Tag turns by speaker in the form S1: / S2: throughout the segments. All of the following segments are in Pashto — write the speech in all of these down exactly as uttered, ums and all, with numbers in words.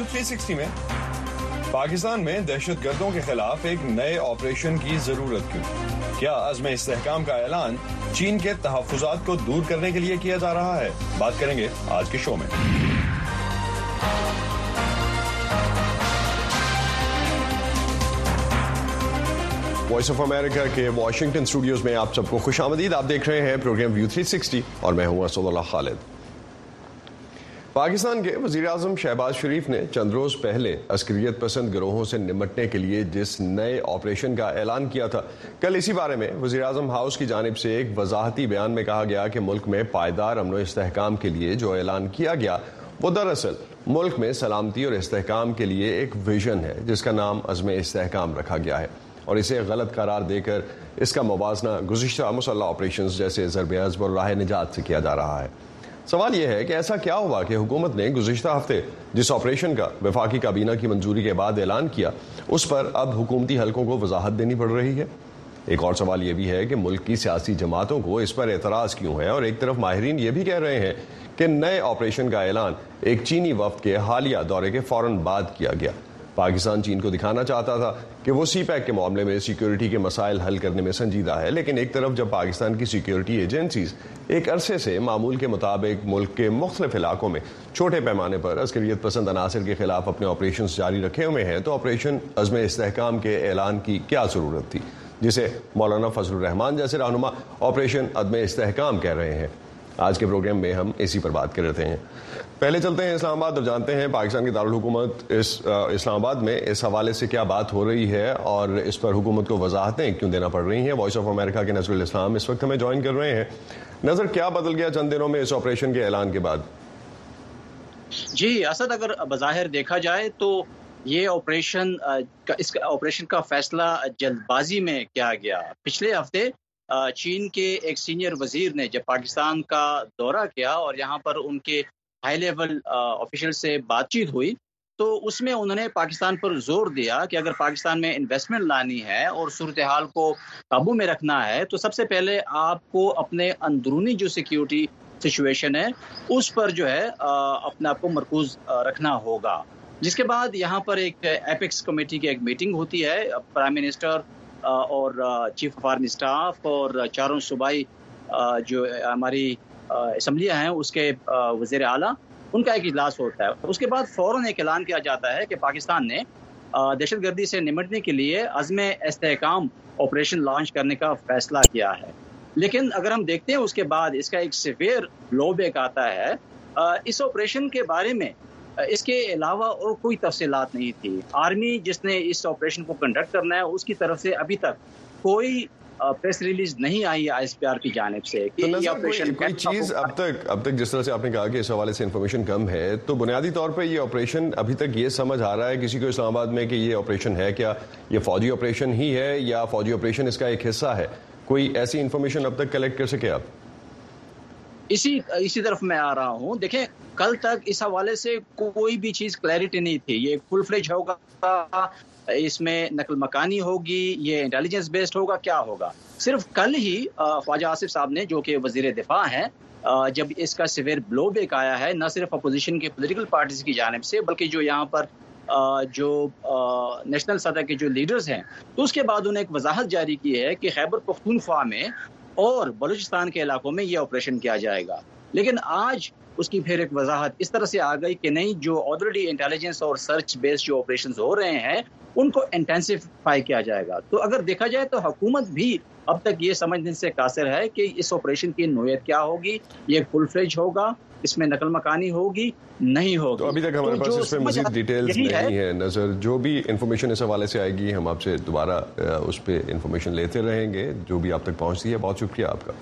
S1: تھری سکسٹی میں پاکستان میں دہشت گردوں کے خلاف ایک نئے آپریشن کی ضرورت کیوں؟ کیا عزم استحکام کا اعلان چین کے تحفظات کو دور کرنے کے لیے کیا جا رہا ہے؟ بات کریں گے آج کے شو میں۔ وائس آف امریکہ کے واشنگٹن اسٹوڈیوز میں آپ سب کو خوش آمدید۔ آپ دیکھ رہے ہیں پروگرام ویو تھری سکسٹی اور میں ہوں اسد اللہ خالد۔ پاکستان کے وزیر اعظم شہباز شریف نے چند روز پہلے عسکریت پسند گروہوں سے نمٹنے کے لیے جس نئے آپریشن کا اعلان کیا تھا، کل اسی بارے میں وزیر اعظم ہاؤس کی جانب سے ایک وضاحتی بیان میں کہا گیا کہ ملک میں پائیدار امن و استحکام کے لیے جو اعلان کیا گیا وہ دراصل ملک میں سلامتی اور استحکام کے لیے ایک ویژن ہے جس کا نام عزم استحکام رکھا گیا ہے، اور اسے غلط قرار دے کر اس کا موازنہ گزشتہ مسلح آپریشنز جیسے ضرب عضب اور راہ نجات سے کیا جا رہا ہے۔ سوال یہ ہے کہ ایسا کیا ہوا کہ حکومت نے گزشتہ ہفتے جس آپریشن کا وفاقی کابینہ کی منظوری کے بعد اعلان کیا اس پر اب حکومتی حلقوں کو وضاحت دینی پڑ رہی ہے؟ ایک اور سوال یہ بھی ہے کہ ملک کی سیاسی جماعتوں کو اس پر اعتراض کیوں ہے، اور ایک طرف ماہرین یہ بھی کہہ رہے ہیں کہ نئے آپریشن کا اعلان ایک چینی وفد کے حالیہ دورے کے فوراً بعد کیا گیا۔ پاکستان چین کو دکھانا چاہتا تھا کہ وہ سی پیک کے معاملے میں سیکیورٹی کے مسائل حل کرنے میں سنجیدہ ہے، لیکن ایک طرف جب پاکستان کی سیکیورٹی ایجنسیز ایک عرصے سے معمول کے مطابق ملک کے مختلف علاقوں میں چھوٹے پیمانے پر عسکریت پسند عناصر کے خلاف اپنے آپریشنز جاری رکھے ہوئے ہیں، تو آپریشن عزم استحکام کے اعلان کی کیا ضرورت تھی، جسے مولانا فضل الرحمان جیسے رہنما آپریشن عزم استحکام کہہ رہے ہیں؟ آج کے پروگرام میں ہم اسی پر بات کرتے ہیں۔ پہلے چلتے ہیں اسلام آباد اور جانتے ہیں پاکستان کے دارالحکومت اس اسلام آباد میں اس حوالے سے کیا بات ہو رہی ہے اور اس پر حکومت کو وضاحتیں کیوں دینا پڑ رہی ہیں۔ وائس آف امریکہ کے نظر الاسلام اس وقت ہمیں جوائن کر رہے ہیں۔ نظر، کیا بدل گیا چند دنوں میں اس آپریشن کے اعلان کے بعد؟
S2: جی اسد، اگر بظاہر دیکھا جائے تو یہ آپریشن اس آپریشن کا فیصلہ جلد بازی میں کیا گیا۔ پچھلے ہفتے چین کے ایک سینئر وزیر نے جب پاکستان کا دورہ کیا اور یہاں پر ان کے ہائی لیول آفیشل سے بات چیت ہوئی تو اس میں انہوں نے پاکستان پر زور دیا کہ اگر پاکستان میں انویسٹمنٹ لانی ہے اور صورتحال کو قابو میں رکھنا ہے تو سب سے پہلے آپ کو اپنے اندرونی جو سیکیورٹی سچویشن ہے اس پر جو ہے اپنے آپ کو مرکوز رکھنا ہوگا۔ جس کے بعد یہاں پر ایک ایپیکس کمیٹی کی ایک میٹنگ ہوتی ہے، پرائم منسٹر اور چیف آف آرمی اسٹاف اور چاروں صوبائی جو ہماری اسمبلیاں ہیں اس کے وزیر اعلیٰ، ان کا ایک اجلاس ہوتا ہے۔ اس کے بعد فوراً ایک اعلان کیا جاتا ہے کہ پاکستان نے دہشت گردی سے نمٹنے کے لیے عزم استحکام آپریشن لانچ کرنے کا فیصلہ کیا ہے۔ لیکن اگر ہم دیکھتے ہیں اس کے بعد اس کا ایک سیویئر بلو بیک آتا ہے۔ اس آپریشن کے بارے میں اس کے علاوہ اور کوئی تفصیلات نہیں تھی۔ آرمی جس نے اس آپریشن کو کنڈکٹ کرنا ہے اس کی طرف سے ابھی تک کوئی پریس ریلیز نہیں آئی آئی ایس پی آر کی جانب سے کہ یہ آپریشن
S1: کوئی چیز اب تک اب تک جس طرح سے آپ نے کہا کہ اس حوالے سے انفارمیشن کم ہے، تو بنیادی طور پہ یہ آپریشن ابھی تک یہ سمجھ آ رہا ہے کسی کو اسلام آباد میں کہ یہ آپریشن ہے کیا، یہ فوجی آپریشن ہی ہے یا فوجی آپریشن اس کا ایک حصہ ہے؟ کوئی ایسی انفارمیشن اب تک کلیکٹ کر سکے آپ؟
S2: اسی اسی طرف میں آ رہا ہوں۔ دیکھیں، کل تک اس حوالے سے کوئی بھی چیز کلیئرٹی نہیں تھی، یہ فل فلیج ہوگا، اس میں نقل مکانی ہوگی، یہ انٹیلیجنس بیسڈ ہوگا، کیا ہوگا۔ صرف کل ہی خواجہ آصف صاحب نے جو کہ وزیر دفاع ہیں، جب اس کا سیویئر بلو بیک آیا ہے نہ صرف اپوزیشن کے پولیٹیکل پارٹیز کی جانب سے بلکہ جو یہاں پر جو نیشنل سطح کے جو لیڈرز ہیں، تو اس کے بعد انہیں ایک وضاحت جاری کی ہے کہ خیبر پختونخوا میں اور بلوچستان کے علاقوں میں یہ آپریشن کیا جائے گا۔ لیکن آج اس کی پھر ایک وضاحت اس طرح سے آ گئی کہ نہیں، جو آلریڈی انٹیلیجنس اور سرچ بیس جو آپریشنز ہو رہے ہیں ان کو انٹینسیفائی کیا جائے گا۔ تو اگر دیکھا جائے تو حکومت بھی اب تک یہ سمجھنے سے قاصر ہے کہ اس آپریشن کی نوعیت کیا ہوگی، یہ فل فلیج ہوگا، اس میں نقل مکانی ہوگی، نہیں ہوگی۔
S1: تو ابھی تک ہمارے پاس اس پہ مزید ڈیٹیلز نہیں ہے نظر، جو بھی انفارمیشن اس حوالے سے آئے گی ہم آپ سے دوبارہ اس پہ انفارمیشن لیتے رہیں گے جو بھی آپ تک پہنچتی ہے۔ بہت شکریہ آپ کا۔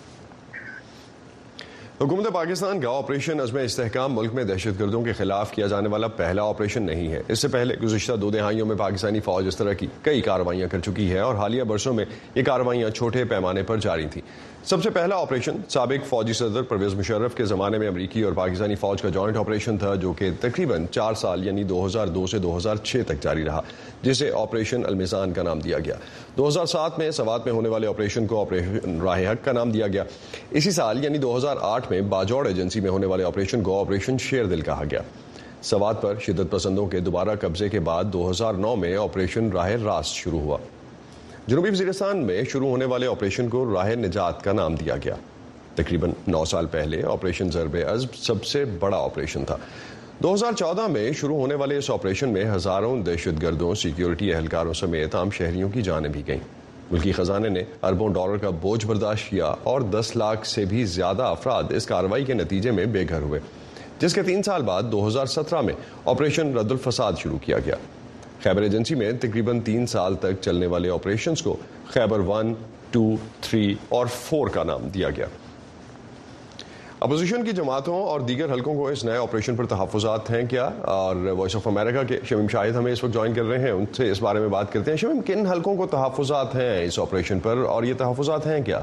S1: حکومت پاکستان کا آپریشن عزم استحکام ملک میں دہشت گردوں کے خلاف کیا جانے والا پہلا آپریشن نہیں ہے۔ اس سے پہلے گزشتہ دو دہائیوں میں پاکستانی فوج اس طرح کی کئی کارروائیاں کر چکی ہے اور حالیہ برسوں میں یہ کارروائیاں چھوٹے پیمانے پر جاری تھیں۔ سب سے پہلا آپریشن سابق فوجی صدر پرویز مشرف کے زمانے میں امریکی اور پاکستانی فوج کا جوائنٹ آپریشن تھا جو کہ تقریباً چار سال یعنی دو ہزار دو سے دو ہزار چھ تک جاری رہا، جسے آپریشن المیزان کا نام دیا گیا۔ دو ہزار سات میں سوات میں ہونے والے آپریشن کو آپریشن راہ حق کا نام دیا گیا۔ اسی سال یعنی دو ہزار آٹھ میں باجوڑ ایجنسی میں ہونے والے آپریشن کو آپریشن شیر دل کہا گیا۔ سوات پر شدت پسندوں کے دوبارہ قبضے کے بعد دو ہزار نو میں آپریشن راہ راست شروع ہوا۔ جنوبی وزیرستان میں شروع ہونے والے آپریشن کو راہ نجات کا نام دیا گیا۔ تقریباً نو سال پہلے آپریشن ضرب عزم سب سے بڑا آپریشن تھا۔ دو ہزار چودہ میں شروع ہونے والے اس آپریشن میں ہزاروں دہشت گردوں، سیکیورٹی اہلکاروں سمیت عام شہریوں کی جانیں بھی گئیں۔ ملکی خزانے نے اربوں ڈالر کا بوجھ برداشت کیا اور دس لاکھ سے بھی زیادہ افراد اس کارروائی کے نتیجے میں بے گھر ہوئے، جس کے تین سال بعد دو ہزار سترہ میں آپریشن رد الفساد شروع کیا گیا۔ خیبر ایجنسی میں تقریباً تین سال تک چلنے والے آپریشنز کو خیبر ون، ٹو، تھری اور فور کا نام دیا گیا۔ اپوزیشن کی جماعتوں اور دیگر حلقوں کو اس نئے آپریشن پر تحفظات ہیں کیا؟ اور وائس آف امریکہ کے شمیم شاہد ہمیں اس وقت جوائن کر رہے ہیں، ان سے اس بارے میں بات کرتے ہیں۔ شمیم، کن حلقوں کو تحفظات ہیں اس آپریشن پر اور یہ تحفظات ہیں کیا؟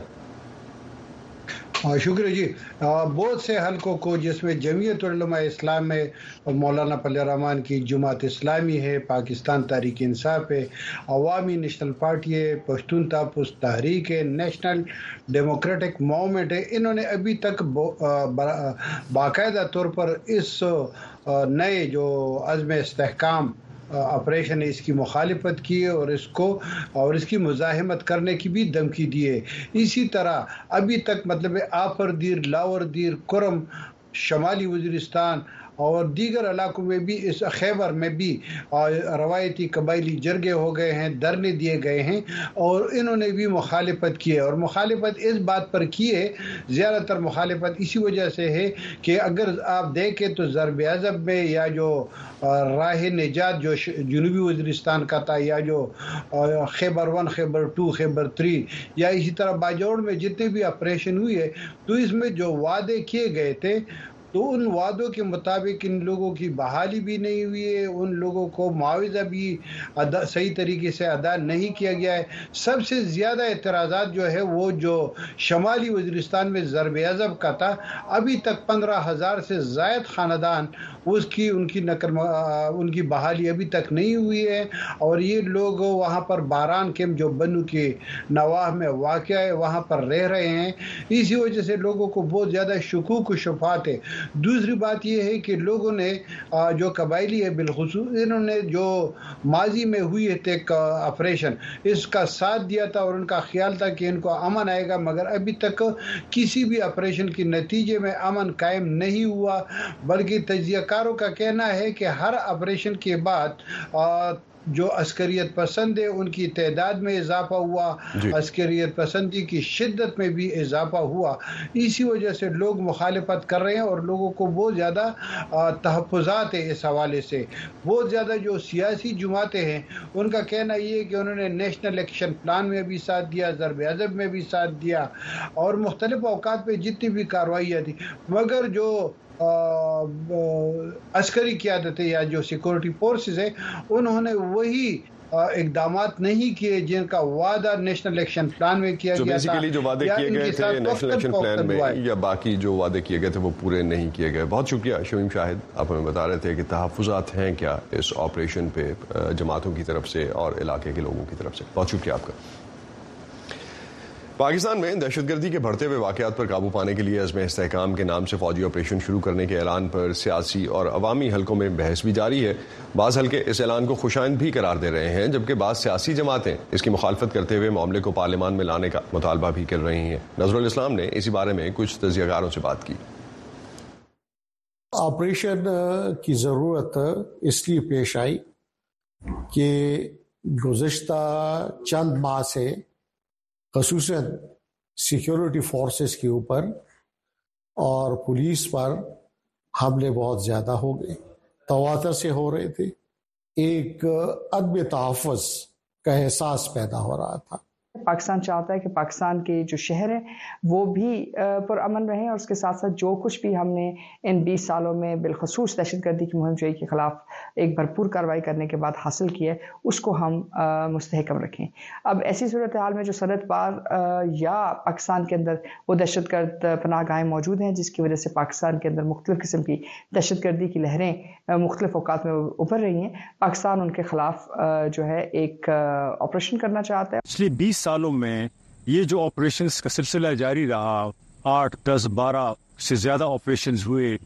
S3: شکریہ جی۔ بہت سے حلقوں کو، جس میں جمعیت علماء اسلام میں مولانا پل رحمان کی جماعت اسلامی ہے، پاکستان تحریک انصاف ہے، عوامی نیشنل پارٹی ہے، پشتون تحفظ تحریک ہے، نیشنل ڈیموکریٹک موومنٹ ہے، انہوں نے ابھی تک باقاعدہ طور پر اس نئے جو عزم استحکام آپریشن ہے اس کی مخالفت کی ہے اور اس کو اور اس کی مزاحمت کرنے کی بھی دھمکی دی ہے۔ اسی طرح ابھی تک مطلب آفر دیر، لاور دیر، کرم، شمالی وزیرستان اور دیگر علاقوں میں بھی، اس خیبر میں بھی روایتی قبائلی جرگے ہو گئے ہیں، دھرنے دیے گئے ہیں اور انہوں نے بھی مخالفت کی ہے۔ اور مخالفت اس بات پر کی ہے، زیادہ تر مخالفت اسی وجہ سے ہے کہ اگر آپ دیکھیں تو ضرب عضب میں یا جو راہ نجات جو جنوبی وزیرستان کا تھا، یا جو خیبر ون، خیبر ٹو، خیبر تھری، یا اسی طرح باجوڑ میں جتنے بھی آپریشن ہوئے، تو اس میں جو وعدے کیے گئے تھے تو ان وعدوں کے مطابق ان لوگوں کی بحالی بھی نہیں ہوئی ہے، ان لوگوں کو معاوضہ بھی ادا صحیح طریقے سے ادا نہیں کیا گیا ہے۔ سب سے زیادہ اعتراضات جو ہے وہ جو شمالی وزیرستان میں ضرب عضب کا تھا، ابھی تک پندرہ ہزار سے زائد خاندان اس کی ان کی نقل ان کی بحالی ابھی تک نہیں ہوئی ہے، اور یہ لوگ وہاں پر باران کیمپ جو بنو کے نواح میں واقع ہے وہاں پر رہ رہے ہیں۔ اسی وجہ سے لوگوں کو بہت زیادہ شکوک و شبہات ہے۔ دوسری بات یہ ہے کہ لوگوں نے جو قبائلی ہے بالخصوص، انہوں نے جو ماضی میں ہوئی ہے آپریشن اس کا ساتھ دیا تھا اور ان کا خیال تھا کہ ان کو امن آئے گا، مگر ابھی تک کسی بھی آپریشن کے نتیجے میں امن قائم نہیں ہوا، بلکہ تجزیہ کاروں کا کہنا ہے کہ ہر آپریشن کے بعد جو عسکریت پسند ہے ان کی تعداد میں اضافہ ہوا، جی۔ عسکریت پسندی کی شدت میں بھی اضافہ ہوا۔ اسی وجہ سے لوگ مخالفت کر رہے ہیں اور لوگوں کو بہت زیادہ تحفظات ہے اس حوالے سے۔ بہت زیادہ جو سیاسی جماعتیں ہیں ان کا کہنا یہ ہے کہ انہوں نے نیشنل ایکشن پلان میں بھی ساتھ دیا، ضرب عضب میں بھی ساتھ دیا اور مختلف اوقات پہ جتنی بھی کارروائیاں تھیں، مگر جو عسکری قیادت ہے یا جو سیکورٹی فورسز ہیں انہوں نے وہی اقدامات نہیں کیے جن کا وعدہ نیشنل ایکشن پلان میں کیا گیا تھا،
S1: جو وعدے کیے گئے تھے نیشنل ایکشن پلان میں، یا باقی جو وعدے کیے گئے تھے وہ پورے نہیں کیے گئے۔ بہت شکریہ شمیم شاہد، آپ ہمیں بتا رہے تھے کہ تحفظات ہیں کیا اس آپریشن پہ جماعتوں کی طرف سے اور علاقے کے لوگوں کی طرف سے۔ بہت شکریہ آپ کا۔ پاکستان میں دہشت گردی کے بڑھتے ہوئے واقعات پر قابو پانے کے لیے عزم استحکام کے نام سے فوجی آپریشن شروع کرنے کے اعلان پر سیاسی اور عوامی حلقوں میں بحث بھی جاری ہے۔ بعض حلقے اس اعلان کو خوشائند بھی قرار دے رہے ہیں، جبکہ بعض سیاسی جماعتیں اس کی مخالفت کرتے ہوئے معاملے کو پارلیمان میں لانے کا مطالبہ بھی کر رہی ہیں۔ نظر الاسلام نے اسی بارے میں کچھ تجزیہ کاروں سے بات کی۔
S4: آپریشن کی ضرورت اس لیے پیش آئی کہ گزشتہ چند ماہ سے خصوصاً سیکیورٹی فورسز کے اوپر اور پولیس پر حملے بہت زیادہ ہو گئے، تواتر سے ہو رہے تھے، ایک عدم تحفظ کا احساس پیدا ہو رہا تھا۔
S5: پاکستان چاہتا ہے کہ پاکستان کے جو شہر ہیں وہ بھی پرامن رہیں، اور اس کے ساتھ ساتھ جو کچھ بھی ہم نے ان بیس سالوں میں بالخصوص دہشت گردی کی مہم جوئی کے خلاف ایک بھرپور کارروائی کرنے کے بعد حاصل کی ہے اس کو ہم مستحکم رکھیں۔ اب ایسی صورتحال میں جو سرحد پار یا پاکستان کے اندر وہ دہشت گرد پناہ گاہیں موجود ہیں جس کی وجہ سے پاکستان کے اندر مختلف قسم کی دہشت گردی کی لہریں مختلف اوقات میں ابھر رہی ہیں، پاکستان ان کے خلاف جو ہے ایک آپریشن کرنا چاہتا ہے۔
S6: پچھلے بیس سالوں میں یہ جو آپریشنز کا سلسلہ جاری رہا، آٹھ دس بارہ سے زیادہ آپریشنز ہوئے،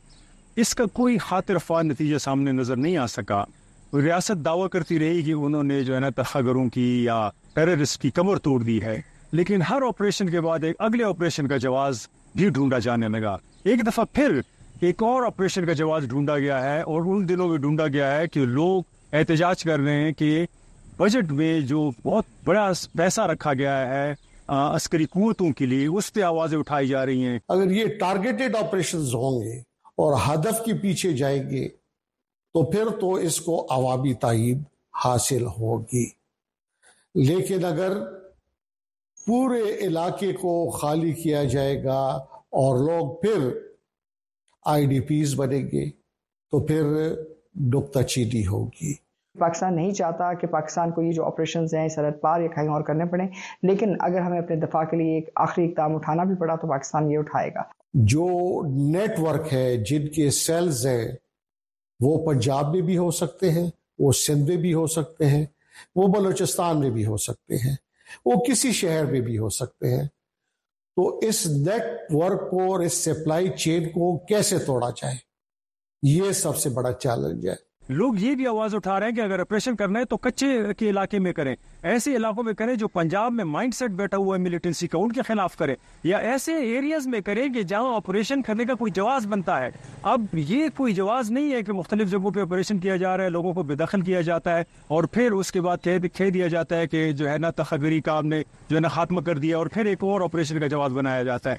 S6: اس کا کوئی خاطر خواہ نتیجہ سامنے نظر نہیں آ سکا. ریاست دعویٰ کرتی رہی کہ انہوں نے جو ہے نا تخاگروں کی یا ٹیررسٹ کی کمر توڑ دی ہے, لیکن ہر آپریشن کے بعد ایک اگلے آپریشن کا جواز بھی ڈھونڈا جانے لگا. ایک دفعہ پھر ایک اور آپریشن کا جواز ڈھونڈا گیا ہے, اور ان دنوں میں ڈھونڈا گیا ہے کہ لوگ احتجاج کر رہے ہیں کہ بجٹ میں جو بہت بڑا پیسہ رکھا گیا ہے عسکری قوتوں کے لیے, اس پہ آوازیں اٹھائی جا رہی ہیں.
S4: اگر یہ ٹارگیٹڈ آپریشنز ہوں گے اور ہدف کے پیچھے جائیں گے تو پھر تو اس کو عوامی تائید حاصل ہوگی. لیکن اگر پورے علاقے کو خالی کیا جائے گا اور لوگ پھر آئی ڈی پیز بنیں گے تو پھر نکتہ چینی ہوگی.
S5: پاکستان نہیں چاہتا کہ پاکستان کو یہ جو آپریشنز ہیں سرحد پار یا کہیں اور کرنے پڑیں, لیکن اگر ہمیں اپنے دفاع کے لیے ایک آخری اقدام اٹھانا بھی پڑا تو پاکستان یہ اٹھائے گا.
S4: جو نیٹ ورک ہے, جن کے سیلز ہیں, وہ پنجاب میں بھی ہو سکتے ہیں, وہ سندھ میں بھی ہو سکتے ہیں, وہ بلوچستان میں بھی ہو سکتے ہیں, وہ کسی شہر میں بھی ہو سکتے ہیں. تو اس نیٹ ورک کو اور اس سپلائی چین کو کیسے توڑا جائے, یہ سب سے بڑا چیلنج ہے.
S6: لوگ یہ بھی آواز اٹھا رہے ہیں کہ اگر آپریشن کرنا ہے تو کچے کے علاقے میں کریں, ایسے علاقوں میں کریں جو پنجاب میں مائنڈ سیٹ بیٹھا ہوا ہے ملیٹنسی کا, ان کے خلاف کریں, یا ایسے ایریاز میں کریں کہ جہاں آپریشن کرنے کا کوئی جواز بنتا ہے. اب یہ کوئی جواز نہیں ہے کہ مختلف جگہوں پہ آپریشن کیا جا رہا ہے, لوگوں کو بے دخل کیا جاتا ہے, اور پھر اس کے بعد کہہ دیا جاتا ہے کہ جو ہے نا تخاگری کا ہم نے جو ہے نا خاتمہ کر دیا, اور پھر ایک اور آپریشن کا جواز بنایا جاتا ہے.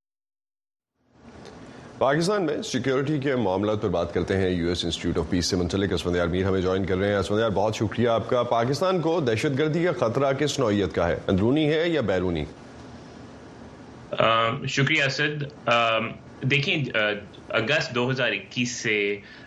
S1: پاکستان میں سیکیورٹی کے معاملات پر بات کرتے ہیں. یو ایس انسٹیٹیوٹ آف پیس سے منسلک اسفندیار میر ہمیں جوائن کر رہے ہیں. اسفندیار, بہت شکریہ آپ کا. پاکستان کو دہشت گردی کا خطرہ کس نوعیت کا ہے, اندرونی ہے یا بیرونی؟
S7: شکریہ اسد. دیکھیں, اگست دو ہزار اکیس سے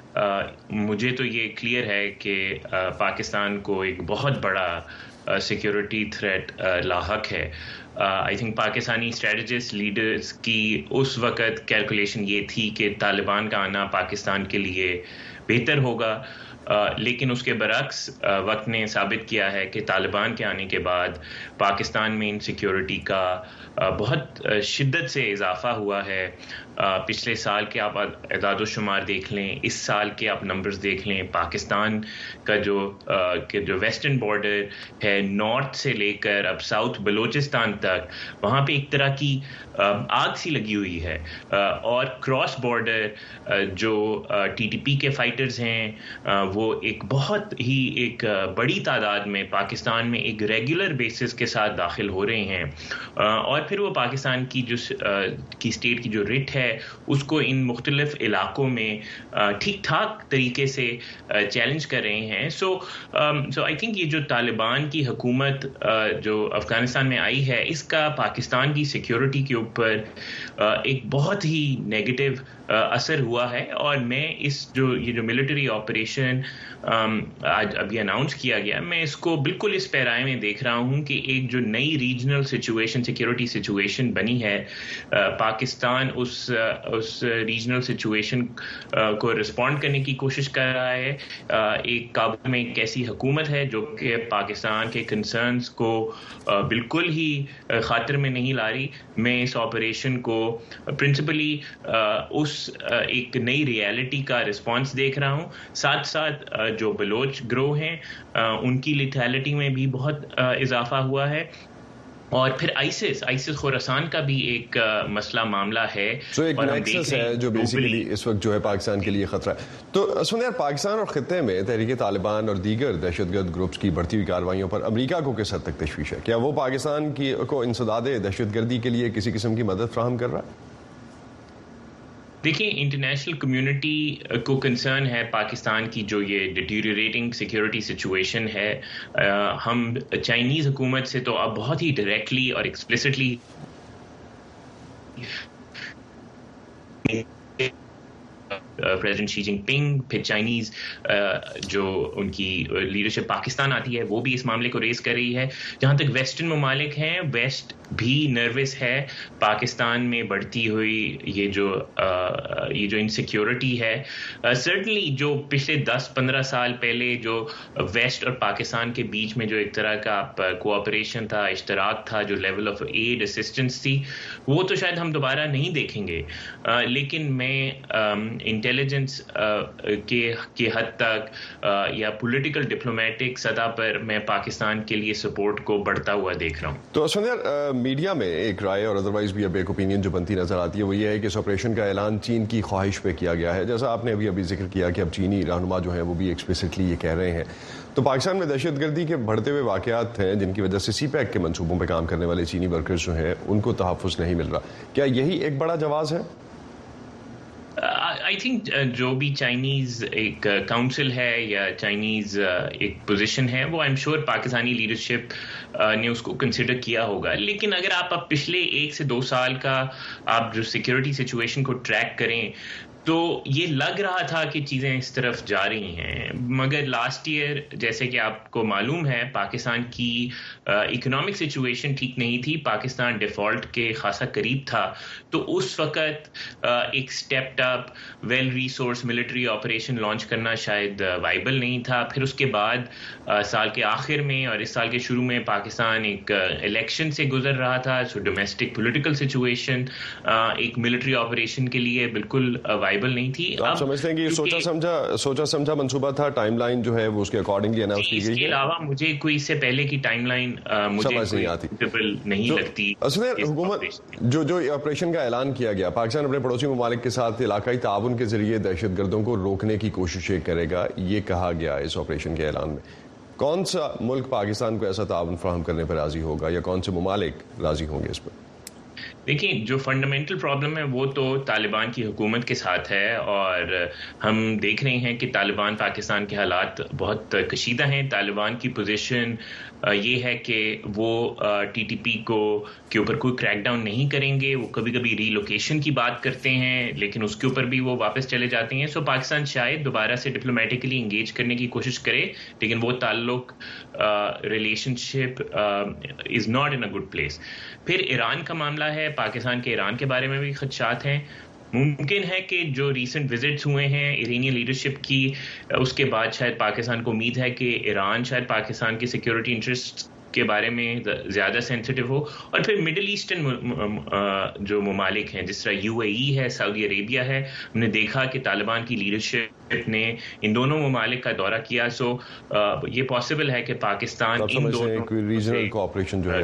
S7: مجھے تو یہ کلیئر ہے کہ پاکستان کو ایک بہت بڑا سیکیورٹی تھریٹ لاحق ہے. آئی تھنک پاکستانی اسٹریٹجسٹ لیڈرز کی اس وقت کیلکولیشن یہ تھی کہ طالبان کا آنا پاکستان کے لیے بہتر ہوگا, لیکن اس کے برعکس وقت نے ثابت کیا ہے کہ طالبان کے آنے کے بعد پاکستان میں انسیکیورٹی کا بہت شدت سے اضافہ ہوا ہے. پچھلے سال کے آپ اعداد و شمار دیکھ لیں, اس سال کے آپ نمبرز دیکھ لیں, پاکستان کا جو کہ جو ویسٹرن بارڈر ہے, نارتھ سے لے کر اب ساؤتھ بلوچستان تک, وہاں پہ ایک طرح کی آگ سی لگی ہوئی ہے. اور کراس بارڈر جو ٹی ٹی پی کے فائٹرز ہیں وہ ایک بہت ہی ایک بڑی تعداد میں پاکستان میں ایک ریگولر بیسس کے ساتھ داخل ہو رہے ہیں, اور پھر وہ پاکستان کی جو کی اسٹیٹ کی جو رٹ ہے اس کو ان مختلف علاقوں میں ٹھیک ٹھاک طریقے سے چیلنج کر رہے ہیں. سو سو آئی تھنک یہ جو طالبان کی حکومت جو افغانستان میں آئی ہے, اس کا پاکستان کی سیکیورٹی کے اوپر ایک بہت ہی نیگیٹو اثر ہوا ہے. اور میں اس جو یہ جو ملٹری آپریشن آج ابھی اناؤنس کیا گیا, میں اس کو بالکل اس پیرائے میں دیکھ رہا ہوں کہ ایک جو نئی ریجنل سچویشن سیکیورٹی سچویشن بنی ہے, پاکستان اس اس ریجنل سچویشن کو رسپونڈ کرنے کی کوشش کر رہا ہے. ایک کابل میں ایک ایسی حکومت ہے جو کہ پاکستان کے کنسرنز کو بالکل ہی خاطر میں نہیں لا رہی. میں اس آپریشن کو پرنسپلی اس ایک نئی ریالٹی کا رسپانس دیکھ رہا ہوں. ساتھ ساتھ جو بلوچ گروہ ہیں ان کی لیتھیلٹی میں بھی بہت اضافہ ہوا ہے, اور پھر آئیسس آئیسس خوراسان کا بھی ایک مسئلہ معاملہ ہے.
S1: تو ایک نیکسس ہے جو بیسیکلی اس وقت جو ہے پاکستان کے لیے خطرہ ہے. تو اسفندیار, پاکستان اور خطے میں تحریک طالبان اور دیگر دہشت گرد گروپس کی بڑھتی ہوئی کارروائیوں پر امریکہ کو کس حد تک تشویش ہے؟ کیا وہ پاکستان کی کو انسداد دہشت گردی کے لیے کسی قسم کی مدد فراہم کر رہا ہے؟
S7: دیکھیں, انٹرنیشنل کمیونٹی کو کنسرن ہے پاکستان کی جو یہ ڈیٹیریٹنگ سیکیورٹی سچویشن ہے. ہم چائنیز حکومت سے تو اب بہت ہی ڈائریکٹلی اور ایکسپلسٹلی پریزیڈنٹ شی جن پنگ, پھر چائنیز جو ان کی لیڈرشپ پاکستان آتی ہے وہ بھی اس معاملے کو ریز کر رہی ہے. جہاں تک ویسٹرن ممالک ہیں, ویسٹ بھی نروس ہے پاکستان میں بڑھتی ہوئی یہ جو یہ جو انسیکیورٹی ہے. سرٹنلی جو پچھلے دس پندرہ سال پہلے جو ویسٹ اور پاکستان کے بیچ میں جو ایک طرح کا کوآپریشن تھا, اشتراک تھا, جو لیول آف ایڈ اسسٹنس تھی, وہ تو شاید ہم دوبارہ نہیں دیکھیں گے. لیکن میں انٹیلیجنس इंटेलिजेंस के की हद तक या पॉलिटिकल डिप्लोमेटिक सतह पर मैं पाकिस्तान के लिए सपोर्ट को बढ़ता हुआ देख रहा हूँ।
S1: तो असफंद, मीडिया में एक राय और अदरवाइज भी अब एक ओपिनियन जो बनती नजर आती है वो ये है कि इस ऑपरेशन का ऐलान चीन की ख्वाहिश पे किया गया है, जैसा आपने अभी अभी जिक्र किया कि अब चीनी रहनुमा जो है वो भी एक्सप्लिसिटली ये कह रहे हैं। तो पाकिस्तान में दहशतगर्दी के बढ़ते हुए वाकयात हैं जिनकी वजह से सी पैक के मंसूबों पर काम करने वाले चीनी वर्कर्स जो हैं उनको तहफ़्फ़ुज़ नहीं मिल रहा, क्या यही एक बड़ा जवाब है?
S7: आई थिंक जो भी चाइनीज एक काउंसिल है या चाइनीज एक पोजीशन है वो I am sure Pakistani leadership ने उसको कंसिडर किया होगा। लेकिन अगर आप अब पिछले एक से दो साल का आप जो सिक्योरिटी सिचुएशन को ट्रैक करें तो ये लग रहा था कि चीज़ें इस तरफ जा रही हैं, मगर लास्ट ईयर जैसे कि आपको मालूम है पाकिस्तान की इकोनॉमिक uh, सिचुएशन ठीक नहीं थी, पाकिस्तान डिफ़ॉल्ट के खासा करीब था। तो उस वक़्त uh, एक stepped up well resource military operation launch करना शायद वाइबल uh, नहीं था। फिर उसके बाद uh, साल के आखिर में और इस साल के शुरू में पाकिस्तान एक इलेक्शन uh, से गुजर रहा था, so domestic political situation uh, एक मिलिट्री ऑपरेशन के लिए बिल्कुल uh, नहीं थी।
S1: तो आप समझते हैं कि सोचा समझा सोचा समझा मंसूबा था, टाइमलाइन जो है वो उसके अकॉर्डिंगली अनाउंस की गई है।
S7: इसके अलावा मुझे कोई इससे पहले की टाइमलाइन मुझे
S1: नहीं आती,
S7: नहीं लगती।
S1: असद हुकूमत जो जो ऑपरेशन का ऐलान किया गया, पाकिस्तान अपने पड़ोसी ममालिक के साथ इलाकाई ताउन के जरिए दहशतगर्दों को रोकने की कोशिशें करेगा, ये कहा गया इस ऑपरेशन के ऐलान में। कौन सा मुल्क पाकिस्तान को ऐसा ताउन फराहम करने पर राजी होगा या कौन से ममालिक राजी होंगे इस पर?
S7: देखिए, जो फंडामेंटल प्रॉब्लम है वो तो तालिबान की हुकूमत के साथ है और हम देख रहे हैं कि तालिबान पाकिस्तान के हालात बहुत कशीदा हैं। तालिबान की पोजीशन ये है कि वो टीटीपी को के ऊपर कोई क्रैकडाउन नहीं करेंगे। वो कभी कभी रीलोकेशन की बात करते हैं लेकिन उसके ऊपर भी वो वापस चले जाते हैं। सो पाकिस्तान शायद दोबारा से डिप्लोमेटिकली इंगेज करने की कोशिश करे लेकिन वो ताल्लुक relationship is not in a good place. फिर ईरान का मामला है, पाकिस्तान के ईरान के बारे में भी खदशात हैं। मुमकिन है कि जो रीसेंट विजिट्स हुए हैं ईरानी लीडरशिप की, उसके बाद शायद पाकिस्तान को उम्मीद है कि ईरान शायद पाकिस्तान की सिक्योरिटी इंटरेस्ट के बारे में ज़्यादा सेंसिटिव हो। और फिर मिडिल ईस्टर्न जो ममालिक हैं जिस तरह यूएई है, सऊदी अरेबिया है, हमने देखा कि तालिबान की लीडरशिप ने इन दोनों ममालिक का दौरा किया। सो ये पॉसिबल है कि पाकिस्तान इन दोनों
S1: रीजनल कोऑपरेशन जो है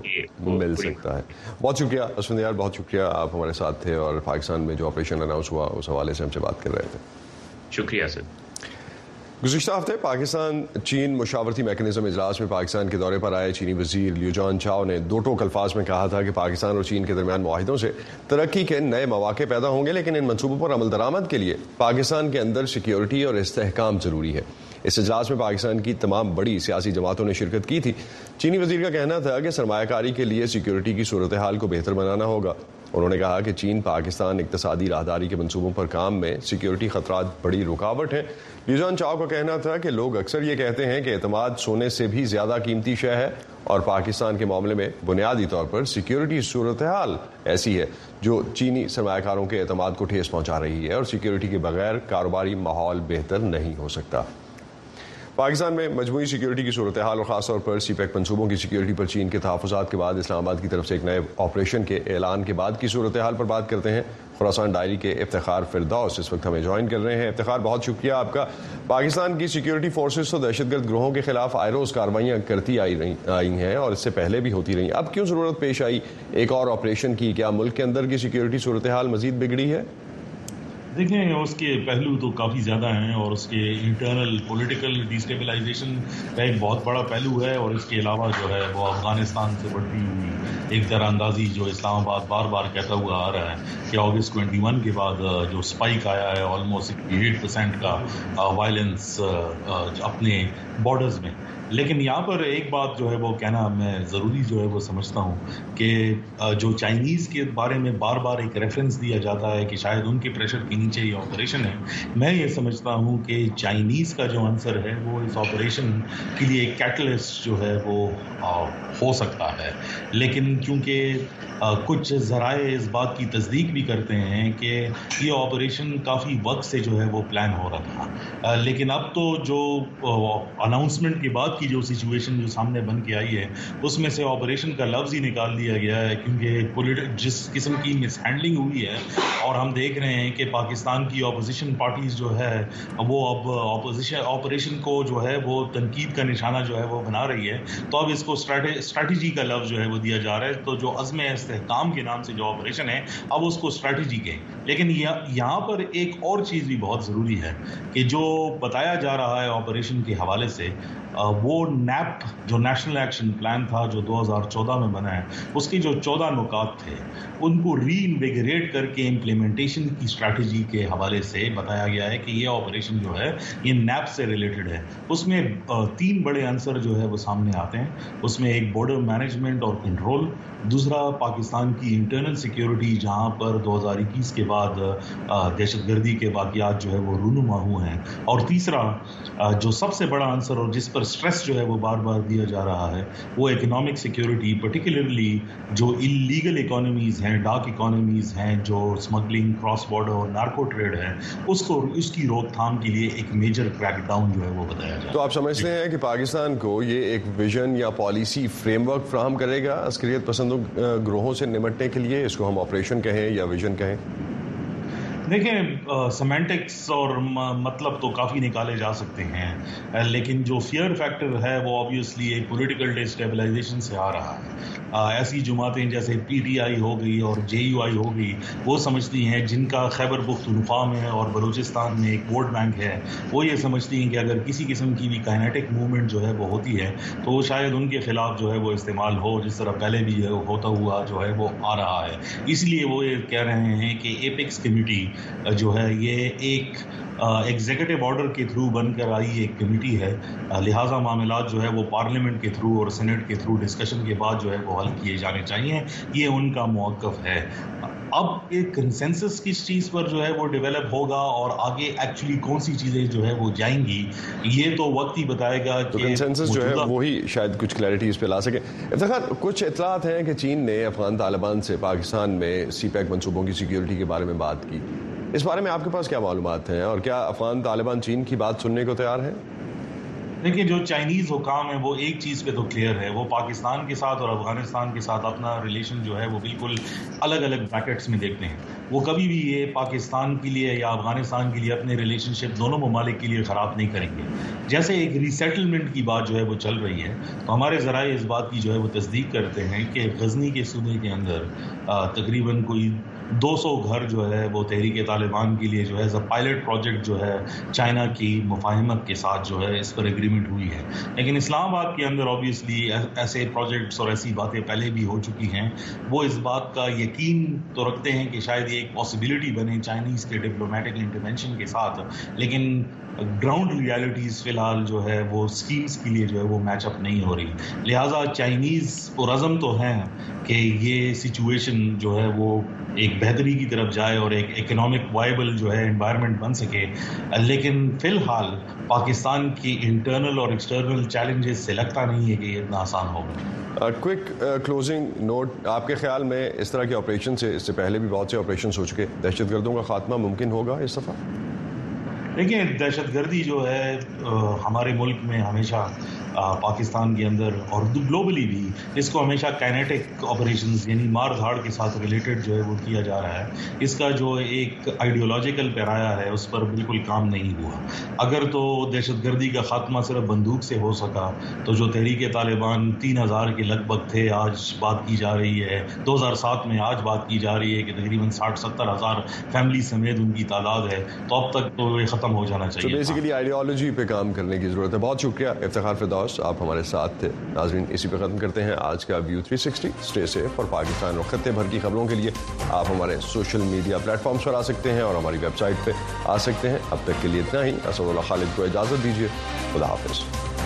S1: वो मिल सकता है। बहुत शुक्रिया असफंद यार, बहुत शुक्रिया, आप हमारे साथ थे और पाकिस्तान में जो ऑपरेशन अनाउंस हुआ उस हवाले से हमसे बात कर रहे थे।
S7: शुक्रिया सर।
S1: गुज़िश्ता हफ्ते पाकिस्तान चीन मुशावरती मैकेनिज्म इजलास में पाकिस्तान के दौरे पर आए चीनी वजीर लियूजान चाओ ने दो टोक अल्फाज में कहा था कि पाकिस्तान और चीन के दरमियान मुआहिदों से तरक्की के नए मौके पैदा होंगे, लेकिन इन मनसूबों पर अमल दरामद के लिए पाकिस्तान के अंदर सिक्योरिटी और इस्तेहकाम ज़रूरी है। इस इजलास में पाकिस्तान की तमाम बड़ी सियासी जमातों ने शिरकत की थी। चीनी वजीर का कहना था कि सरमायाकारी के लिए सिक्योरिटी की सूरत हाल को बेहतर बनाना होगा। उन्होंने कहा कि चीन पाकिस्तान इक्तसादी राहदारी के मंसूबों पर काम में सिक्योरिटी खतरात बड़ी रुकावट हैं। लियूजान चाओ का कहना था कि लोग अक्सर ये कहते हैं कि एतमाद सोने से भी ज्यादा कीमती शय है और पाकिस्तान के मामले में बुनियादी तौर पर सिक्योरिटी सूरत हाल ऐसी है जो चीनी सरमायाकारों के एतमाद को ठेस पहुंचा रही है और सिक्योरिटी के बगैर कारोबारी माहौल बेहतर नहीं हो सकता। पाकिस्तान में मजमूई सिक्योरिटी की सूरत हाल और खासतौर पर सी पैक मनसूबों की सिक्योरिटी पर चीन के तहफ़्फ़ुज़ात के बाद इस्लामाबाद की तरफ से एक नए ऑपरेशन के ऐलान के बाद की सूरत हाल पर बात करते हैं। खुरासान डायरी के इफ्तिखार फिरदौस इस वक्त हमें ज्वाइन कर रहे हैं। इफ्तिखार, बहुत शुक्रिया आपका। पाकिस्तान की सिक्योरिटी फोर्सेस तो दहशतगर्द ग्रोहों के खिलाफ आए रोज़ कार्रवाइयाँ करती आई रही आई हैं और इससे पहले भी होती रही। अब क्यों ज़रूरत पेश आई एक और ऑपरेशन की? क्या मुल्क के अंदर की सिक्योरिटी सूरत हाल मज़ीद बिगड़ी है?
S8: देखें, उसके पहलू तो काफ़ी ज़्यादा हैं और उसके इंटरनल पॉलिटिकल डिस्टेबलाइजेशन का एक बहुत बड़ा पहलू है और इसके अलावा जो है वो अफ़गानिस्तान से बढ़ती हुई एक दरानंदाजी जो इस्लामाबाद बार बार कहता हुआ आ रहा है कि अगस्त इक्कीस के बाद जो स्पाइक आया है ऑलमोस्ट अट्ठासी परसेंट का वायलेंस अपने बॉर्डर्स में। लेकिन यहाँ पर एक बात जो है वो कहना मैं ज़रूरी जो है वो समझता हूँ कि जो चाइनीज़ के बारे में बार बार एक रेफरेंस दिया जाता है कि शायद उनके प्रेशर के नीचे ये ऑपरेशन है, मैं ये समझता हूँ कि चाइनीज़ का जो आंसर है वो इस ऑपरेशन के लिए एक कैटलिस्ट जो है वो आ, हो सकता है। लेकिन क्योंकि कुछ ज़राए इस बात की तस्दीक भी करते हैं कि ये ऑपरेशन काफ़ी वक्त से जो है वो प्लान हो रहा था, आ, लेकिन अब तो जो अनाउंसमेंट के बाद اب کی جو سچویشن جو سامنے بن کے آئی ہے اس میں سے آپریشن کا لفظ ہی نکال دیا گیا ہے، کیونکہ جس قسم کی مس ہینڈلنگ ہوئی ہے اور ہم دیکھ رہے ہیں کہ پاکستان کی اپوزیشن پارٹیز جو ہے وہ اب اپوزیشن آپریشن کو جو ہے وہ تنقید کا نشانہ جو ہے وہ بنا رہی ہے، تو اب اس کو اسٹریٹجی کا لفظ جو ہے وہ دیا جا رہا ہے. تو جو عزم استحکام کے نام سے جو آپریشن ہے اب اس کو اسٹریٹجی کہیں. لیکن یہاں پر ایک اور چیز بھی بہت ضروری ہے کہ جو بتایا جا رہا ہے آپریشن کے حوالے سے، وہ نیپ جو نیشنل ایکشن پلان تھا جو دو ہزار چودہ میں بنا ہے، اس کی جو چودہ نکات تھے ان کو ری انویگریٹ کر کے امپلیمنٹیشن کی اسٹریٹجی کے حوالے سے بتایا گیا ہے کہ یہ آپریشن جو ہے یہ نیپ سے ریلیٹڈ ہے. اس میں تین بڑے عنصر جو ہے وہ سامنے آتے ہیں. اس میں ایک بارڈر مینجمنٹ اور کنٹرول، دوسرا پاکستان کی انٹرنل سیکیورٹی جہاں پر دو ہزار اکیس کے بعد دہشت گردی کے واقعات جو ہے وہ رونما ہوئے ہیں، اور تیسرا جو سب سے بڑا عنصر اور جس پر سٹریس جو ہے وہ بار بار دیا جا رہا ہے وہ اکنامک سیکیورٹی، پرٹیکولرلی جو انلیگل اکانومیز ہیں، ڈارک اکانومیز ہیں، جو اسمگلنگ، کراس بارڈر اور نارکو ٹریڈ ہے، اس کو اس کی روک تھام کے لیے ایک میجر کریک ڈاؤن جو ہے وہ بتایا جا رہا ہے.
S1: تو آپ سمجھتے ہیں کہ پاکستان کو یہ ایک ویژن یا پالیسی فریم ورک فراہم کرے گا عسکریت پسندوں گروہوں سے نمٹنے کے لیے؟ اس کو ہم آپریشن کہیں یا ویژن کہیں.
S8: دیکھیں سیمینٹکس اور مطلب تو کافی نکالے جا سکتے ہیں، لیکن جو فیئر فیکٹر ہے وہ آبویسلی ایک پولیٹیکل ڈیسٹیبلائزیشن سے آ رہا ہے. ایسی جماعتیں جیسے پی ٹی آئی ہو گئی اور جے یو آئی ہو گئی، وہ سمجھتی ہیں، جن کا خیبر پختونخوا میں اور بلوچستان میں ایک ووٹ بینک ہے، وہ یہ سمجھتی ہیں کہ اگر کسی قسم کی بھی کائنیٹک موومنٹ جو ہے وہ ہوتی ہے تو وہ شاید ان کے خلاف جو ہے وہ استعمال ہو، جس طرح پہلے بھی ہوتا ہوا جو ہے وہ آ رہا ہے. اس لیے وہ یہ کہہ رہے ہیں کہ ایپیکس کمیٹی جو ہے یہ ایک ایگزیکٹو آرڈر کے تھرو بن کر آئی ایک کمیٹی ہے، لہٰذا معاملات جو ہے وہ پارلیمنٹ کے تھرو اور سینٹ کے تھرو ڈسکشن کے بعد جو ہے وہ حل کیے جانے چاہیے. یہ ان کا موقف ہے. اب ایک کنسنسس کس چیز پر جو ہے وہ ڈیولپ ہوگا اور آگے ایکچولی کون سی چیزیں جو ہے وہ جائیں گی، یہ تو وقت ہی بتائے گا.
S1: تو کنسنسس جو ہے وہی شاید کچھ کلیئرٹی اس پہ لا سکے. افتخار، کچھ اطلاعات ہیں کہ چین نے افغان طالبان سے پاکستان میں سی پیک منصوبوں کی سیکیورٹی کے بارے میں بات کی. اس بارے میں آپ کے پاس کیا معلومات ہیں اور کیا افغان طالبان چین کی بات سننے کو تیار ہیں؟
S8: دیکھیں، جو چائنیز حکام ہیں وہ ایک چیز پہ تو کلیئر ہے، وہ پاکستان کے ساتھ اور افغانستان کے ساتھ اپنا ریلیشن جو ہے وہ بالکل الگ الگ بریکٹس میں دیکھتے ہیں. وہ کبھی بھی یہ پاکستان کے لیے یا افغانستان کے لیے اپنے ریلیشن شپ دونوں ممالک کے لیے خراب نہیں کریں گے. جیسے ایک ریسیٹلمنٹ کی بات جو ہے وہ چل رہی ہے، تو ہمارے ذرائع اس بات کی جو ہے وہ تصدیق کرتے ہیں کہ غزنی کے صوبے کے اندر تقریباً کوئی دو سو گھر جو ہے وہ تحریک طالبان کے لیے جو ہے پائلٹ پروجیکٹ جو ہے چائنا کی مفاہمت کے ساتھ جو ہے اس پر ایگریمنٹ ہوئی ہے. لیکن اسلام آباد کے اندر آبویسلی ایسے پروجیکٹس اور ایسی باتیں پہلے بھی ہو چکی ہیں. وہ اس بات کا یقین تو رکھتے ہیں کہ شاید یہ ایک پاسبلٹی بنے چائنیز کے ڈپلومیٹک انٹرونشن کے ساتھ، لیکن گراؤنڈ ریالٹیز فی الحال جو ہے وہ سکیمز کے لیے جو ہے وہ میچ اپ نہیں ہو رہی. لہٰذا چائنیز پرعزم تو ہیں کہ یہ سچویشن جو ہے وہ ایک بہتری کی طرف جائے اور ایک اکنامک وائبل جو ہے انوائرمنٹ بن سکے، لیکن فی الحال پاکستان کی انٹرنل اور ایکسٹرنل چیلنجز سے لگتا نہیں ہے کہ یہ اتنا آسان ہوگا.
S1: کوئک کلوزنگ نوٹ، آپ کے خیال میں اس طرح کے آپریشن سے اس سے پہلے بھی بہت سے آپریشنز ہو چکے، دہشت گردوں کا خاتمہ ممکن ہوگا اس دفعہ؟
S8: دیکھیں، دہشت گردی جو ہے ہمارے ملک میں ہمیشہ پاکستان کے اندر اور گلوبلی بھی اس کو ہمیشہ کائنیٹک آپریشنز یعنی مار دھاڑ کے ساتھ ریلیٹڈ جو ہے وہ کیا جا رہا ہے. اس کا جو ایک آئیڈیولوجیکل پیرایا ہے اس پر بالکل کام نہیں ہوا. اگر تو دہشت گردی کا خاتمہ صرف بندوق سے ہو سکا تو جو تحریک طالبان تین ہزار کے لگ بھگ تھے، آج بات کی جا رہی ہے دو ہزار سات میں آج بات کی جا رہی ہے کہ تقریباً ساٹھ ستر ہزار فیملی سمیت ان کی تعداد ہے، تو اب تک تو یہ ختم ہو جانا چاہیے.
S1: تو بیسیکلی آئیڈیالوجی پہ کام کرنے کی ضرورت ہے. بہت شکریہ افتخار فردوس، آپ ہمارے ساتھ تھے. ناظرین، اسی پہ ختم کرتے ہیں آج کا ویو تھری سکسٹی. اسٹے سیف. اور پاکستان اور خطے بھر کی خبروں کے لیے آپ ہمارے سوشل میڈیا پلیٹ فارمز پر آ سکتے ہیں اور ہماری ویب سائٹ پہ آ سکتے ہیں. اب تک کے لیے اتنا ہی. اسد اللہ خالد کو اجازت دیجیے. خدا حافظ.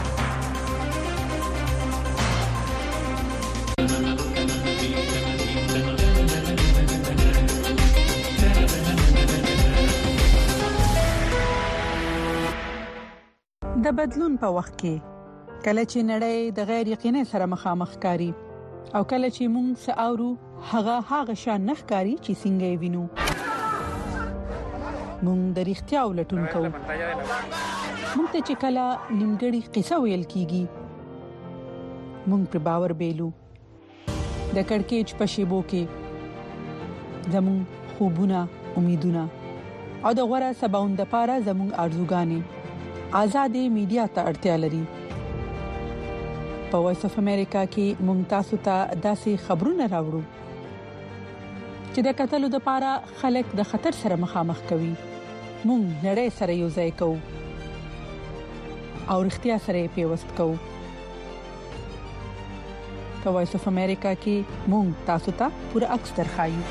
S9: د بدلون په وخت کې کله چې نړۍ د غیر یقیني سره مخامخ کاری او کله چې موږ ساورو هغه هغه شان نه ښکاری چې څنګه وینو، موږ د اړتیا ولټون کوو. موږ ته چې کله نیمګړی قصه ویل کیږي مونږ پر باور بیلو د کڑکېچ په شیبو کې زمون خوبونه امیدونه او د غوړه سباوند لپاره زمون ارزوګانې آزادې میډیا ته اړتیا لري په وایس اف امریکا کې مونږ تاسو ته داسې خبرونه راوړو چې د قتل لپاره خلک د خطر سره مخامخ کوي مونږ نړۍ سره یو ځای کوو او اړتیا سره پیوست کوو په وایس اف امریکا کې مونږ تاسو ته پوره عکس درخایو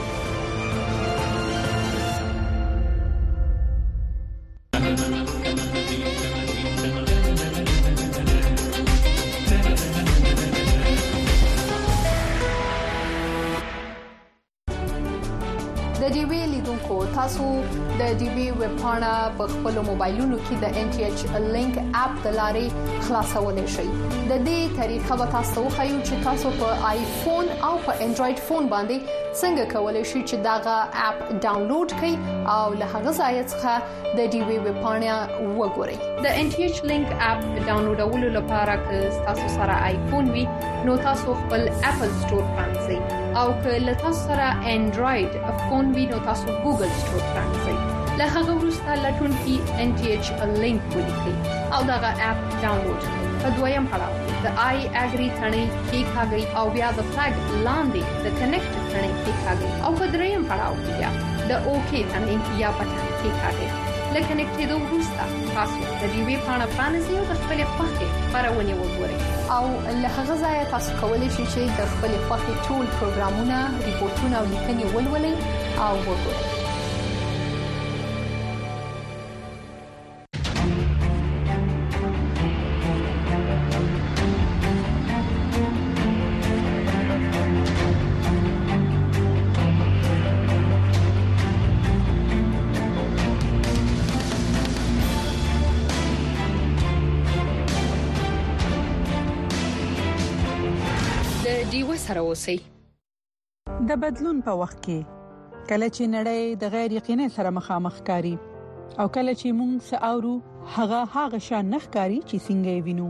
S10: د ډي وی لیدونکو تاسو د ډي وی ویب پاڼه په خپل موبایلونو کې د ان ټي ایچ لینک اپ د لارې خلاصولای شئ د دې طریقه به تاسو خو چې تاسو په آیفون او په انډراید فون باندې څنګه کولای شئ چې داغه اپ ډاونلوډ کړئ او له هغه ځای څخه د ډي وی ویب پاڼه وګورئ د ان ټي ایچ لینک اپ ډاونلوډولو لپاره که تاسو سره آیفون وي نو تاسو خپل اپل سٹور پرانځئ او که له تاسو سره انډراید فون وي نو تاسو ګوګل سٹور پرانځئ له هغه وروسته لټون کې ان ټي ایچ لینک ولیکئ او داغه اپ ډاونلوډ کړئ په دویم پړاو د آی اګری ثنې کې ښاګي او بیا د فلګ لاندې د کنیکټ ثنې کې ښاګي او په دریم پړاو کې بیا د اوکې ثنې یا بټن کې ښاګي لکه نکټېدو وروسته تاسو د دې وی پاڼه پرانیزئ او د خپل خوښې خبرونه وګورئ او له هغه ځای تاسو کولی شئ چې د خپل خوښې ټول پروګرامونه ریپورتونه او لیکنې ولولئ او وګورئ سره اوسئ
S9: د بدلون په وخت کې کله چې نړۍ د غیر یقیني سره مخامخ کاری او کله چې موږ ساورو هغه هغه شان نخکاری چې څنګه وینو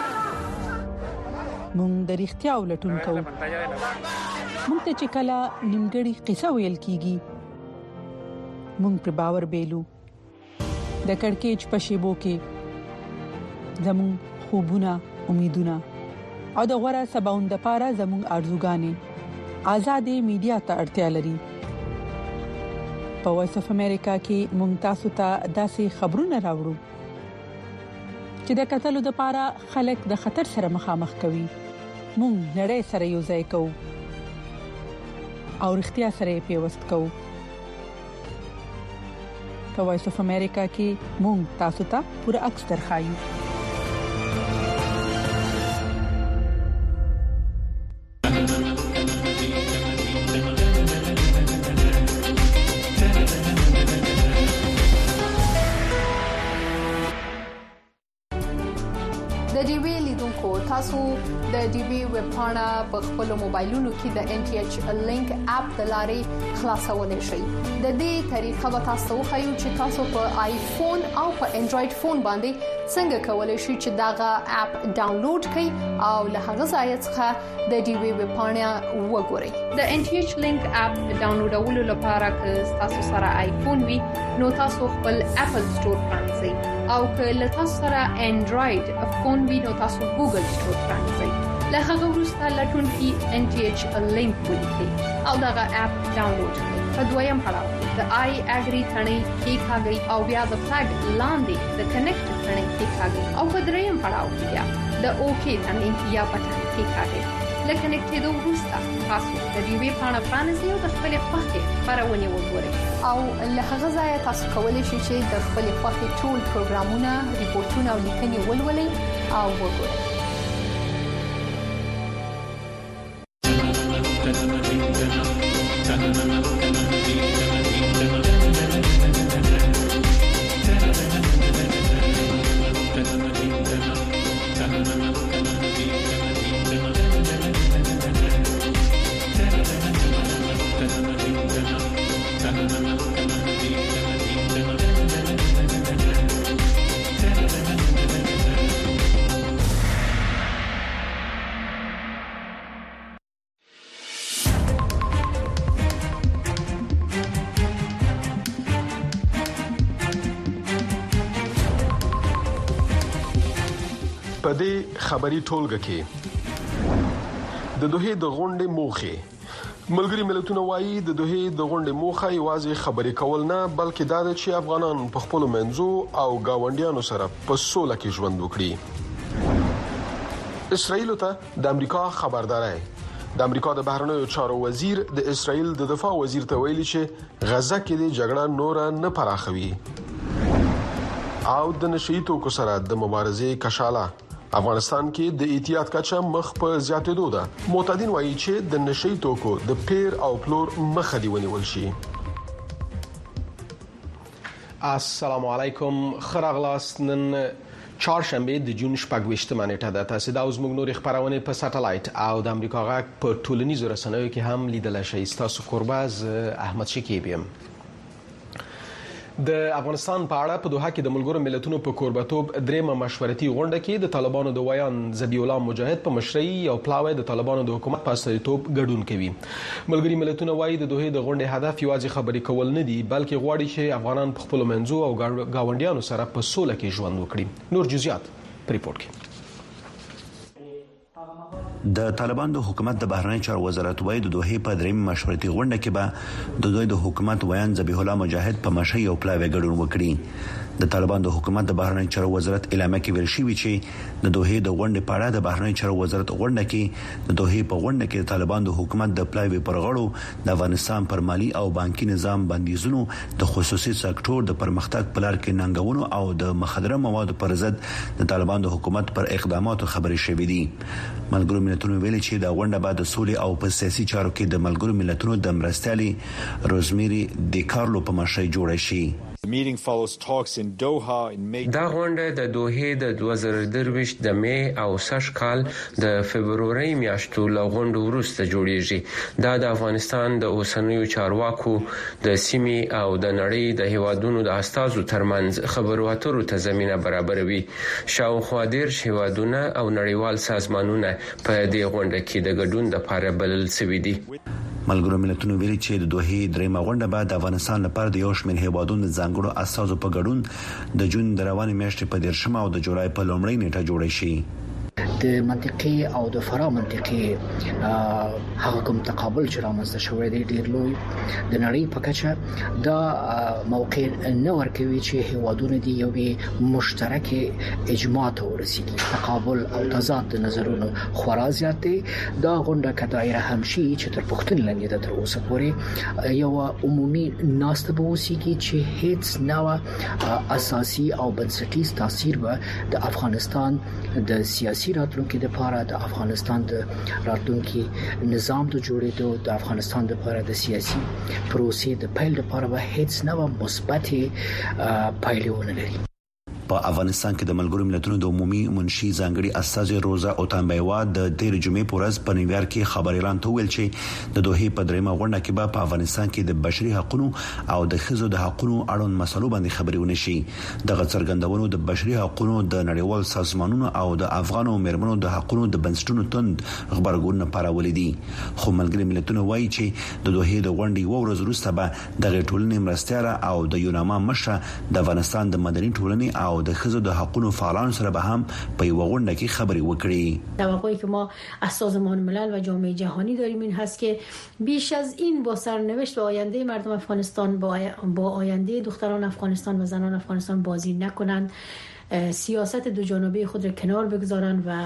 S9: موږ د اړتیا ولټون کوو موږ ته چې کله نیمګړی قصه ویل کیږي موږ پر باور بیلو د کڑکېچ په شیبو کې زمون خوبونه امیدونه او د غوړه سباوند لپاره زموږ ارزوګانې آزادې میډیا ته اړتیا لري په وایس اف امریکا کې مونږ تاسو ته داسې خبرونه راوړو چې د قتل لپاره خلک د خطر سره مخامخ کوي مونږ نړۍ سره یو ځای کوو او اړتیا سره پیوست کوو په وایس اف امریکا کې مونږ تاسو ته پوره عکس درخایو
S10: تاسو د ډي وی ویب پاڼه په خپل موبایلونو کې د ان ټي ایچ لینک اپ د لارې خلاصولای شئ د دې طریقه به تاسو خو چې تاسو په آیفون او په انډراید فون باندې څنګه کولای شئ چې داغه اپ ډاونلوډ کړئ او له هغه ځای څخه د ډي وی ویب پاڼه وګورئ د ان ټي ایچ لینک اپ ډاونلوډولو لپاره که تاسو سره آیفون وي نو تاسو خپل اپل سٹور پرانځئ او که له تاسو سره انډراید فون وي نو تاسو ګوګل سٹور پرانځئ له هغه وروسته لټون کې ان ټي ایچ لینک ولیکئ او داغه اپ ډاونلوډ کړئ په دویم پړاو د آی اګری ثنې کې ښاګي او بیا د فلګ لاندې د کنیکټ ثنې کې ښاګي او په دریم پړاو کې بیا د اوکې ثنې یا بټن کې ښاګي لکه نکټېدو وروسته تاسو د دې وی پاڼه پرانیزئ او د خپل خوښې خبرونه وګورئ او له هغه ځای تاسو کولی شئ چې د خپل خوښې ټول پروګرامونه ریپورتونه او لیکنې ولولئ او وګورئ
S11: په دې خبري ټولګه کې د دوه د غونډې موخه ملګری ملتونه وایي د دوه د غونډې موخه یوازې خبرې کول نه بلکې دا ده چې افغانان په خپل منځو او گاونډیانو سره په سوله کې ژوند وکړي. اسرائیل ته د امریکا خبرداري د امریکا د بهرنیو چارو وزیر د اسرائیل د دفاع وزیر ته ویلي چې غزه کې د جګړه نور نه پراخوي او د نشئی توکو سره د مبارزې کشاله افغانستان کې د احتیاط کچه مخ په زیاتېدو ده. معتدین وایي چې د نشئی توکو د پیر او پلور مخه دی ونیول شي. السلام علیکم خراغلاس نن چهارشنبه د جون شپږویشتمه نیټه ده. تاسو دا زموږ نور خبرونه په ساتلایت او د امریکا غاک په ټولنیزو رسنیو کې هم لیدل شي. تاسو قرباز احمد شکیب یم. د افغانستان په اړه په دوحه کې د ملګرو ملتونو په کوربتوب درېمه مشورتي غونډه کې د طالبانو د ویان ذبیح الله مجاهد په مشرۍ او پلاوی د طالبانو د حکومت په استازیتوب ګډون کوي. ملګری ملتونه وایي د دوحه د غونډې هدف یوازې خبرې کول نه دي بلکې غواړي چې افغانان په خپل منځو او گاونډیانو سره په سوله کې ژوند وکړي. نور جزئیات په ریپورت کې.
S12: د طالبان د حکومت د بهرنی چارو وزارت وایي د دوحه په دریم مشورتي غونډه کې به د دوی د حکومت ویان ذبیح الله مجاهد په مشرۍ او پلاوی ګډون وکړي. د طالبان د حکومت د بهرنی چارو وزارت اعلامیه کې ویل شوی چې د دوحه د غونډې په اړه د بهرنی چارو وزارت غونډه کې د دوحه په غونډه کې د طالبان د حکومت د پلاوی پر غړو د افغانستان پر مالی او بانکي نظام بندیزونو د خصوصي سکتور د پرمختګ په لار کې ننګونو او د مخدره موادو پر ضد د طالبان د حکومت پر اقداماتو خبرې شوې دي. ملګرو ملتونو ویلي چې د غونډه بعد د سولې او په سیاسي چارو کې د ملګرو ملتونو د مرستيالي روزمیری ډي کارلو په مشرۍ جوړه شي.
S13: The meeting follows talks in Doha in May.
S14: دا غونډه د دوحه د دوه زره درویشت د می او سږ کال د فبرورۍ میاشتو له غونډو وروسته جوړیږي. دا د افغانستان د اوسنیو چارواکو د سیمې او د نړۍ د هیوادونو د استازو ترمنځ خبرو اترو ته زمينه برابروي. شاوخوا دېرش هیوادونه او نړیوال سازمانونه په دې غونډه کې د ګډون لپاره بلل شوي دي.
S12: ملګرو ملتونو ویلي چې د دوحه درېمه غونډه بعد د افغانستان لپاره د یو شمېر هیوادونو ځانګړو اساسو په ګډون د جون د روانې میاشتې په دیرشمه او د جولای په لومړۍ نیټه جوړه شي.
S15: د منطقي او د فرا منطقي هغه کوم تقابل چې رامنځته شوی دی ډیر لوی د نړۍ په کچه دا موقع نه ورکوي چې هیوادونه دی یو مشترک اجماع ته ورسیږي. تقابل او تضاد د نظرونو خورا زیات دی. دا غونډه کدايره هم شي چې تر پښتون لاندې د تر اوسه پورې یو عمومي ناست به وسیږي چې هیڅ نوع اساسي او بنسټیز تاثیر به د افغانستان د سیاسي راتلونکي د لپاره د افغانستان د راتلونکي نظام د جوړېدو د افغانستان د لپاره د سیاسي پروسې د پیل لپاره به هیڅ نوع مثبت پایلونه لري.
S12: په افغانستان کې د ملګرو ملتونو د عمومي منشي ځانګړي استاذ روزا اوتانبایوا د تیر جمعې په ورځ په نیویارک کې خبر اعلان وکړ چې د دوحه په دریمه غونډه کې به په افغانستان کې د بشري حقوقو او د ښځو د حقوقو اړوند مسلو باندې خبرې ونشي. د څرګندونو د بشري حقوقو د نړیوال سازمانونو او د افغانو مېرمنو د حقوقو د بنسټونو تند خبرګون پراولې دي. خو ملګري ملتونو وایي چې د دوحه د غونډې و ورځ وروسته به د ټولنې مرستيال او د یوناما مشره د افغانستان د مدني ټولنې او د خزو د حقوقو فعالان سره به هم په یو غونډه کې خبري وکړي.
S16: توقعی که ما از سازمان ملل و جامعه جهانی داریم این هست که بیش از این با سرنوشت و آینده مردم افغانستان با با آینده دختران افغانستان و زنان افغانستان بازی نکنند، سیاست دو جانبه خود را کنار بگذارند و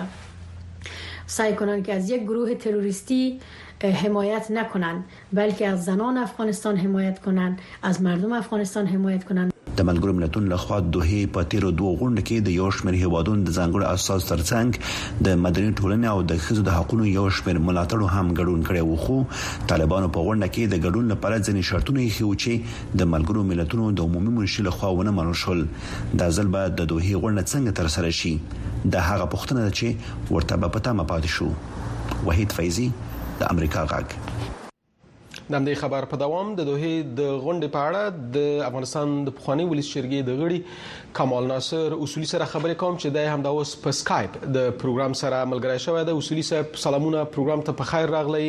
S16: سعی کنند که از یک گروه تروریستی حمایت نکنند بلکه از زنان افغانستان حمایت کنند، از مردم افغانستان حمایت کنند.
S12: د ملګرو ملتونو لخوا دوه په تیرو دوه غونډو کې د یو شمېر هیوادونو د ځانګړو اساس ترڅنګ د مدني ټولنې او د ښځو د حقوقو یو شمېر ملاتړو هم ګډون کړی و. خو طالبانو په غونډه کې د ګډون لپاره ځینې شرطونه یې خو چې د ملګرو ملتونو د عمومي منشي لخوا ونه منل شول. دا ځل به د دوه غونډه څنګه تر سره شي د هغه پوښتنه ده چې ورته به پته مپاتې شو. وحید فیضی د امریکا غاګ.
S11: د همدې خبر په دوام د دوه د غونډې په اړه د افغانستان د پخوانی ولس شورای د غړي کمال ناصر اصولي سره خبرې کوم چې د همدا اوس په سکایپ د پروګرام سره ملګری شوی د اصولي صاحب سلامونه پروګرام ته په خیر راغلی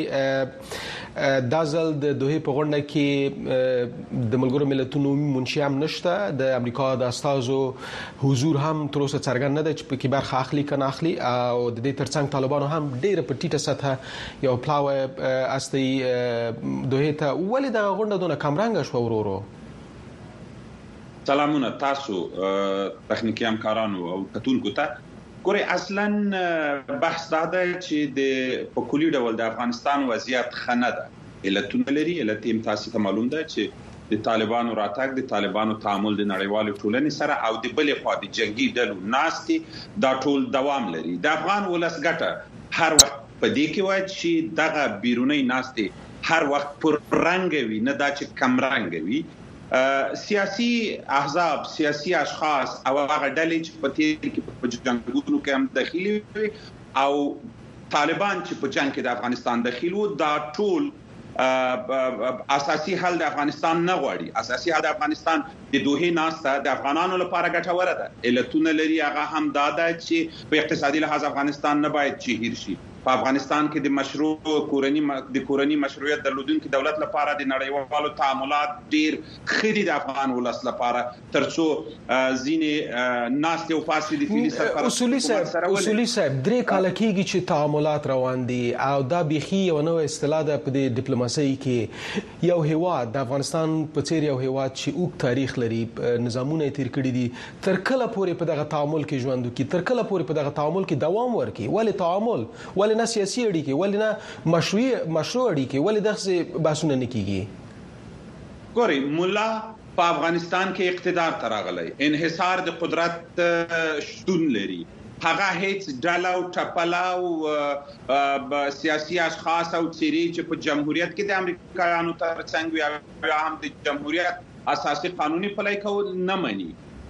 S11: دا ځل د دوه په غونډه کې د ملګرو ملتونو منشي هم نشته د امریکا د استازو حضور هم تر اوسه څرګند نه دی چې په کې برخه اخلي کنه اخلي او د دې ترڅنګ طالبانو هم ډېر په ټیټه سطح یو پلاوی استي دوه ته ولې د غونډه دونه کمرنګ شو ورورو
S17: سلامونه تاسو تخنیکی همکارانو او کتونکو ته ګوري اصلا بحث دا دی چې د په کلی ډول د افغانستان وضعیت خنه ده علتونه لري علت هم تاسو ته معلوم ده چې د طالبانو راتګ د طالبانو تعامل د نړیوال ټولنې سره او د بلې خوا د جنگي ډلو ناستي دا ټول دوام لري د افغان ولس ګټه هر وخت په دې کې وایي چې دغه بیرونی ناستي هر وخت پر رنگ وي نه دا چې کم رنگ وي سیاسي احزاب سیاسي اشخاص او هغه ډلې چې په تیر کې په جنگونو کې هم داخلي وي او طالبان چې په جنگ کې د افغانستان داخلي وو دا ټول اساسي حل د افغانستان نه غواړي اساسي حل د افغانستان د دوه ناسته د افغانانو لپاره ګټوره ده علتونه لري هغه هم دا ده چې په اقتصادي لحاظ افغانستان نه باید چې هیر شي په افغانستان کې د مشروع کورنی د کورنی مشروعیت درلودونکو دولت لپاره د نړیوالو تعاملات ډیر خېری د افغان ولس لپاره ترڅو ځینې ناست او فاسد فعلی سرپرست
S11: اصولي صاحب اصولي صاحب درې کال کېږي چې تعاملات روان دي او دا بيخي یو نوې اصطلاح ده په د ډیپلوماسي کې یو هیواد د افغانستان په څیر یو هیواد چې اوږد تاریخ لري نظامونه تیر کړی دي تر کله پورې په دغه تعامل کې ژوند کوي تر کله پورې په دغه تعامل کې دوام ورکړي ولې تعامل ولې نه سیاسي اړیکې ولې نه مشروع مشروع اړیکې ولې دغه بحثونه نه کیږي
S17: ګوري مولا په افغانستان کې اقتدار تراغلی انحصار د قدرت شتون لري هغه هیڅ ډاله او ټپلا او سیاسي اشخاص او چیرې چې په جمهوریت کې د امریکایانو ترڅنګ وي هم د جمهوریت اساسي قانوني پلي کول نه مني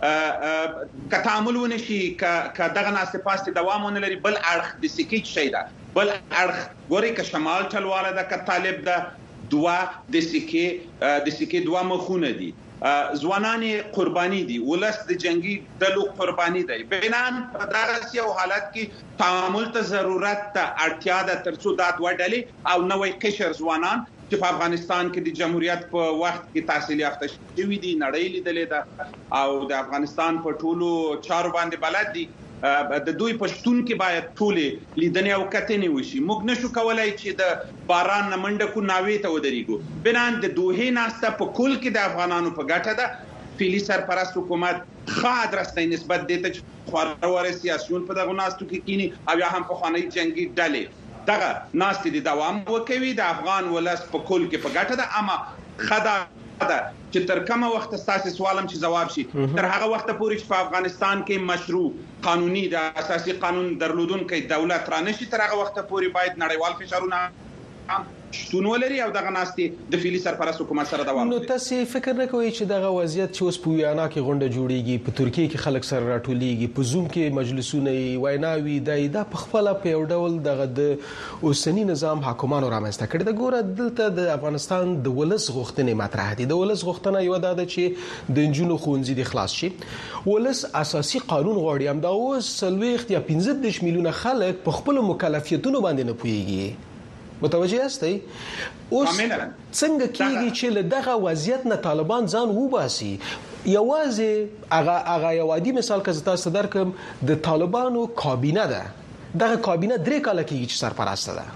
S17: که تعامل ونشي که دغه ناسته پاسته دوام ونه لري بل اړخ د سکیچ شي دا بل اړخ ګوري که شمال ټلواله ده که طالب ده دوا د سکه د سکه دوا مخونه دي ځوانان قرباني دي ولس د جنگي دلو قرباني دي بینان په دغه یو حالت کې تعامل ته ضرورت ته اړتیا ده ترڅو دا وډلې او نوې قشر ځوانان چې په افغانستان کې د جمهوریت په وخت کې تحصیل یافته شوي دي نړۍ لیدلې ده او د افغانستان په ټولو چارو باندې بلد دي د دوی پښتون کې باید ټولې لیدنې او کتنې وشي موږ نشو کولای چې د باران نمنډه کو ناوي ته ودرېګو بنان د دوه ناسته په کل کې د افغانانو په ګټه ده فعلی سرپرست حکومت خاص راستي نسبت دته چې خوارور سیاسيون په دغه ناستو کې کینی او یا هم په خاني جنگي ډلې دغه ناستې د دوام وکوي د افغان ولس په کل کې په ګټه ده اما خدا ده چې تر کومه وخت تاسو سوالم چې جواب شي تر هغه وخت پورې چې په افغانستان کې مشروع قانوني د اساسي قانون درلودونکو دولت را نشي تر هغه وخت پورې باید نړیوال فشارونه شتون ولري او دغه ناستي د فعلی سرپرست حکومت سره دوام
S11: نو تاسو فکر نه کوئ چې دغه وضعیت چې اوس په ویانا کې غونډه جوړیږي په ترکیه کې خلک سره راټولېږي په زوم کې مجلسونه ویناوي دای دا په خپل په یو ډول دغه د اوسنی نظام حکومتانو رامنځته کړي د ګوره دلته د افغانستان د ولس غوښتنې مطرح دي د ولس غوښتنه یو ده چې د انجونو خونځي د خلاص شي ولس اساسي قانون غواړي هم دا اوس سلويخت یا پنځه میلیونه خلک په خپل مکلفیتونو باندې نه پوهیږي متوجه یاستئ اوس څنګه کیږي چې له دغه وضعیت نه طالبان ځان وباسي یوازې هغه هغه یو عادي مثال که تاسو درکم د طالبانو کابینه ده دغه کابینه درې کاله کیږي چې سرپرست ده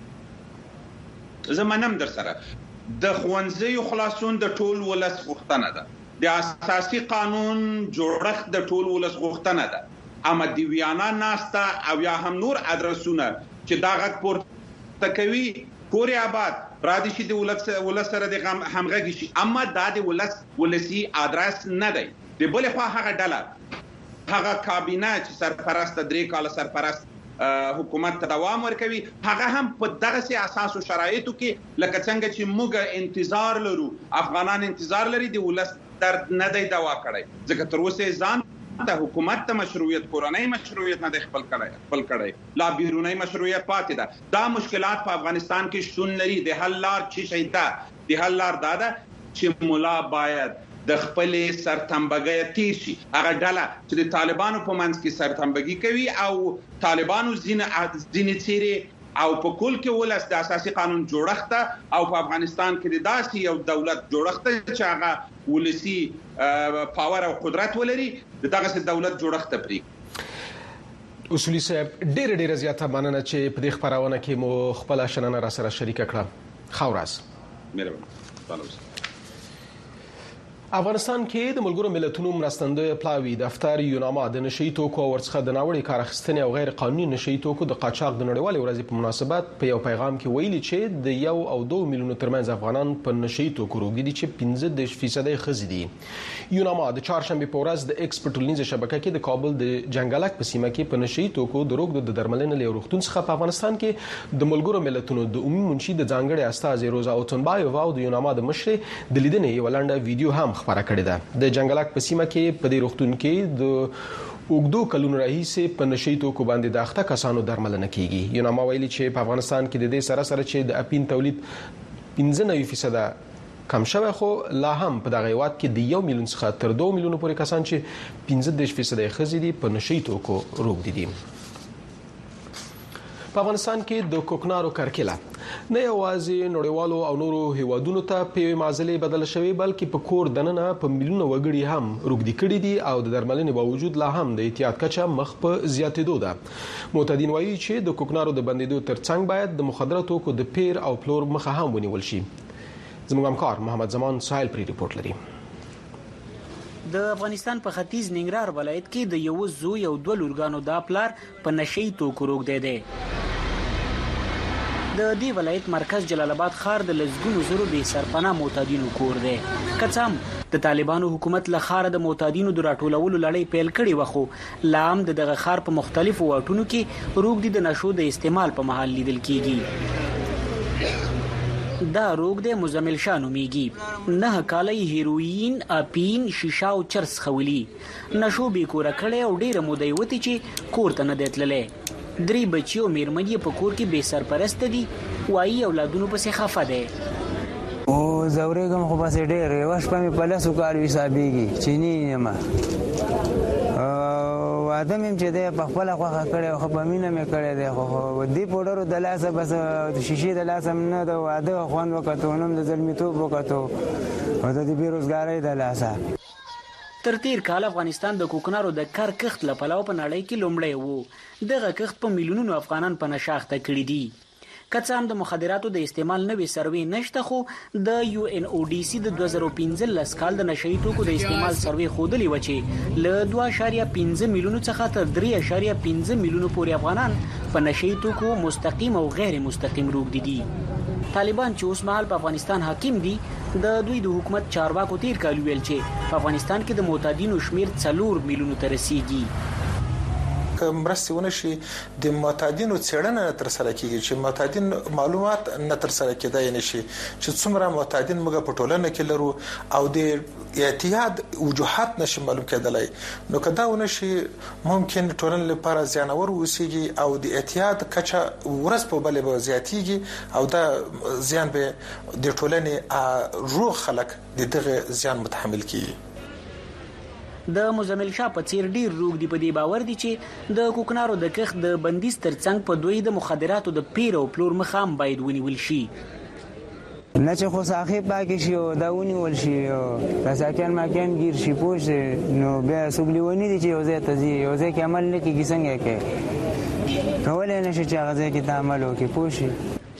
S17: زمونږ در سره د خوانځي خلاصون د ټول ولس غوښتنه ده د اساسي قانون جوړښت د ټول ولس غوښتنه ده اما دی ویانا ناستا او یا هم نور ادرسونه چې دا غږ پورته تکوي پورې آباد را دي چې د ولس ولس سره د همغږي شي اما دا د ولس ولسی ادرس نه دی د بلې خوا هغه ډله هغه کابینه چې سرپرست درې کال سرپرست حکومت ته دوام ورکوي هغه هم په دغه سي اساسو شرایطو کې لکه څنګه چې موږ انتظار لرو افغانان انتظار لري د ولس درد نه دی دوا کړی ځکه تر اوسه ځان د حکومت ته مشروعیت کورنۍ مشروعیت نه خپل کړی خپل کړی لا بیرونی مشروعیت پاتې ده. دا مشکلات په افغانستان کې شتون لري. د حل لار چې شي دا د حل لار دا ده چې مولا باید د خپل سرتنبګي تیر شي. هغه ډله چې د طالبانو په منځ کې سرتنبګي کوي او طالبانو ځین ځین چیرې او په کول کې ولس د اساسي قانون جوړښت او په افغانستان کې د داسې یو دولت جوړښت چې هغه ولسی پاور او قدرت ولري دغه دولت جوړښت پرې.
S11: اصولي صاحب ډېر ډېر زیاته مننه چې په دې خبرونه کې مو خپل شننه را سره شریک کړه. خاوراز مهرباني. افغانستان کې د ملګرو ملتونو مرستندوی پلاوی دفتر یوناما د نشئی توکو ورڅخه د ناوړي کار اخیستنې او غیر قانوني نشئی توکو د قاچاق د نړیوالې ورځې په مناسبت په یو پیغام کې ویلي چې د یو او دوه میلیونو ترمنځ افغانان په نشئی توکو روږدي دي چې پنځه فیصد ښځې دي. یوناما د چهارشنبه په ورځ د ایکس په ټولنیزه شبکه کې د کابل د جنګلک په سیمه کې په نشئی توکو د روږدو د درملنې له روغتون څخه په افغانستان کې د ملګرو ملتونو د عمومي منشي د ځانګړي استازي روزا اوتنبایووا او د یوناما د مشر د لیدنې یو لنډه ویډیو هم خبره کړې ده. د جنګلک په سیمه کې په دې روغتون کې د اوګدو کلونو راهیسې په نشئی توکو باندې د اخته کسانو درملنه کیږي. یوناما ویلي چې په افغانستان کې د دې سره سره چې د اپین تولید پنځه نوي فیصد کم شوی خو لا هم په دغه هیواد کې د یو میلیون څخه تر دوه میلیونو پورې کسان چې پنځه فیصد ښځې دي په نشئی توکو روږدي دي. په افغانستان کې د کوکنارو کرکیله نه یوازې نړیوالو او نورو هیوادونو ته په معضلې بدل شوی بلکې په کور دننه په میلیونو وګړي هم روږدي کړي دي او د درملنې باوجود لا هم د احتیاط کچه مخ په زیاتېدو ده. معتادین وایي چې د کوکنارو د بندیدو ترڅنګ باید د مخدره توکو د پیر او پلور مخه هم ونیول شي. زموږ همکار محمد زمان ساحل پری رپورت لري.
S18: د افغانستان په ختیځ ننګرهار ولایت کې د یو زوی او دوه لورګانو دا پلار په نشئی توکو روږدی دی. د دې ولایت مرکز جلال آباد ښار د لسګونو زرو بې سرپناه معتادینو کور دی. که څه هم د طالبانو حکومت له ښاره د معتادینو د راټولولو لړۍ پیل کړې وه خو لا هم د دغه ښار په مختلفو واټونو کې روږدي د نشو د استعمال په مهال لیدل کیږي. دا روږدی مزمل شاه نومیږي. نه کاله یې هیروین، اپین، شیشه او چرس څښولي. نشو بې کوره کړی او ډېره موده یې وتې چې کور ته نه دی تللی. درې بچي او میرمن یې په کور کې بې سرپرسته دي. وایي اولادونو پسې خفه دی.
S19: او زورېږم خو پسې ډېر یوه شپه مې په لسو کالو حسابېږي چې نه یم واده مې چې دی په خپله خوښه کړی خو په مینه مې کړی دی خو دې پوډرو د لاسه بس د شیشې د لاسه نه د واده خوند وکتو نه د زلمیتوب وکتو او د دې بېروزګارۍ د لاسه.
S18: تر تیر کال افغانستان د کوکنارو د کار کښت له پلوه په نړۍ کې لومړی و. دغه کښت په میلیونونو افغانان په نشه اخته کړي دي. که څه هم د مخدراتو د استعمال نوې سروې نشته خو د یو ان او ډي سي د دوه زره پنځلس کال د نشئی توکو د استعمال سروې ښودلې وه چې له دوه اعشاریه پنځه میلیونو څخه تر درې اعشاریه پنځه میلیونو پورې افغانان په نشئی توکو مستقیم او غیر مستقیم روږدي دي. طالبان چې اوس مهال په افغانستان حاکم دي د دوی د حکومت چارواکو تیر کال ویل چې په افغانستان کې د معتادینو شمیر څلور میلیونو ته رسیږي.
S20: که مرستې ونه شي د معتادینو څېړنه نه ترسره کیږي چې معتادین معلومات نه ترسره کېدای نشي چې څومره معتادین موږ په ټولنه کې لرو او د اعتیاد وجوهات نشي معلوم کېدلای نو که دا ونه شي ممکن ټولنې لپاره زیانور وسیږي او د اعتیاد کچه ورځ په بلې به زیاتیږي او دا زیان به د ټولنې روغ خلک د دغه زیان متحمل کیږي.
S18: د مزمل شاه په څیر ډیر روږدي په دې باور دي چې د کوکنارو د کښت د بندیز ترڅنګ په دوی د مخدراتو د پیر او پلور مخه هم باید ونیول شي.
S19: نه چې خو ساخي پاکې شي او دا ونیول شي او ساکن ماکن گیر شي پوش نو بیا سوبلیونی دي چې یو ځای ته ځي یو ځای کې عمل نه کیږي څنګه کې کولای نشي چې هغه ځای کې عمل وکړي پوشي.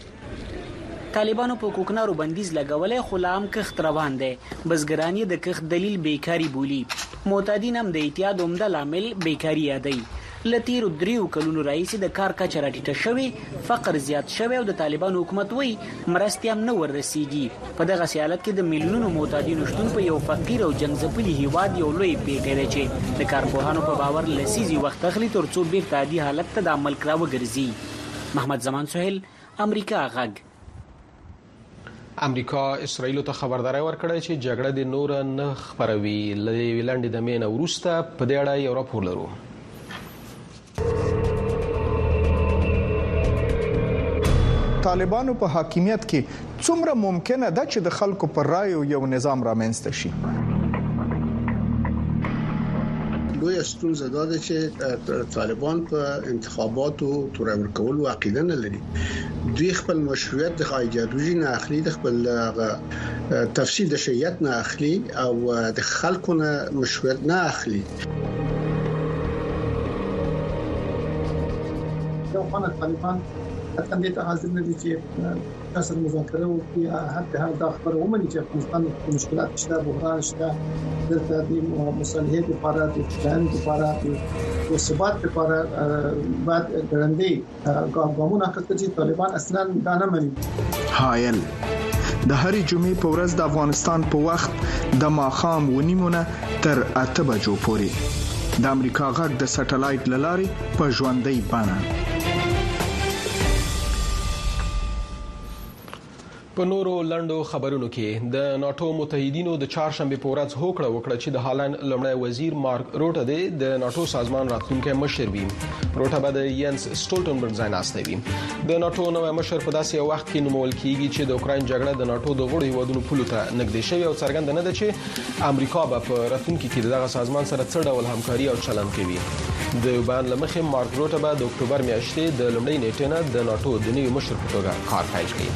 S18: طالبانو په کوکنارو بندیز لګولې خو لا هم کښت روان دی. بزګران یې د کښت دلیل بیکاری بولي. معتادین هم د اعتیاد عمده لامل بیکاری یادوي. له تیرو دریو کلونو راهیسې د کار کچه راټیټه شوې، فقر زیات شوی او د طالبانو حکومت وایي مرستې هم نه وررسیږي. په دغسې حالت کې د میلیونونو معتادینو شتون په یو فقیر او جنګ ځپلي هیواد یو لوی پیټی دی چې د کارپوهانو په باور لسیزې وخت اخلي تر څو بیرته عادي حالت ته د عمل کرا وګرځي. محمد زمان سهیل، امریکا غږ.
S11: امریکا اسرائیل ته خبرداري ورکړه چې جګړه د نور نه خبروي. لې لاندې د مینه ورسته په دې اړه یو راپور لرو.
S21: طالبانو په حاکمیت کې څومره ممکنه ده چې د خلکو پر رایو یو نظام رامنځته شي؟
S22: لوی ستونزه دا ده چې طالبان په انتخاباتو تور ورکول عقیده نه لري. دوی خپل مشروعیت د ایدئولوژي نه اخلي، د خپل تفسیر د شریعت نه اخلي او د خلکو نه مشروعیت نه اخلي.
S23: یو خانه طالبان اته ته حاضر نه دي چې تاسو مذاکره وکړي. حتی دا خبره ومني چې افغانستان کې مشکلات شته، بحران شته، دلته د مصالحې لپاره د ځان لپاره د ثبات لپاره بعد ګرندې ګامونه اخیستل چې طالبان اصلا دا نه مني.
S21: هایل د هرې جمعې په ورځ د افغانستان په وخت د ماخام ونیمونه تر اته بجو پورې د امریکا غږ د سټلایټ لارې په ژوندۍ بڼه.
S11: په نورو لندو خبرونو کې د ناتو متحدینو د چهارشنبه په ورځ هوکړه وکړه چې د هالند لمړی وزیر مارک روټه د ناتو سازمان راتلونکي مشر وي. روټه به د ینس سټولټنبرګ ځای ناسته وي. د ناتو نوې مشر په داسې وخت کې نومول کیږي چې د اوکراین جګړه د ناتو د غړو هیوادونو پولو ته نږدې شوی او څرګنده نه ده چې امریکا به په راتلونکي کې دغه سازمان سره څه ډول همکاري او چلند کوي. د بیان لمخې مارک روټه به د اکتوبر میاشتې د لمړۍ نیټې نه د ناتو د نوي مشر په توګه کار پیل کړي.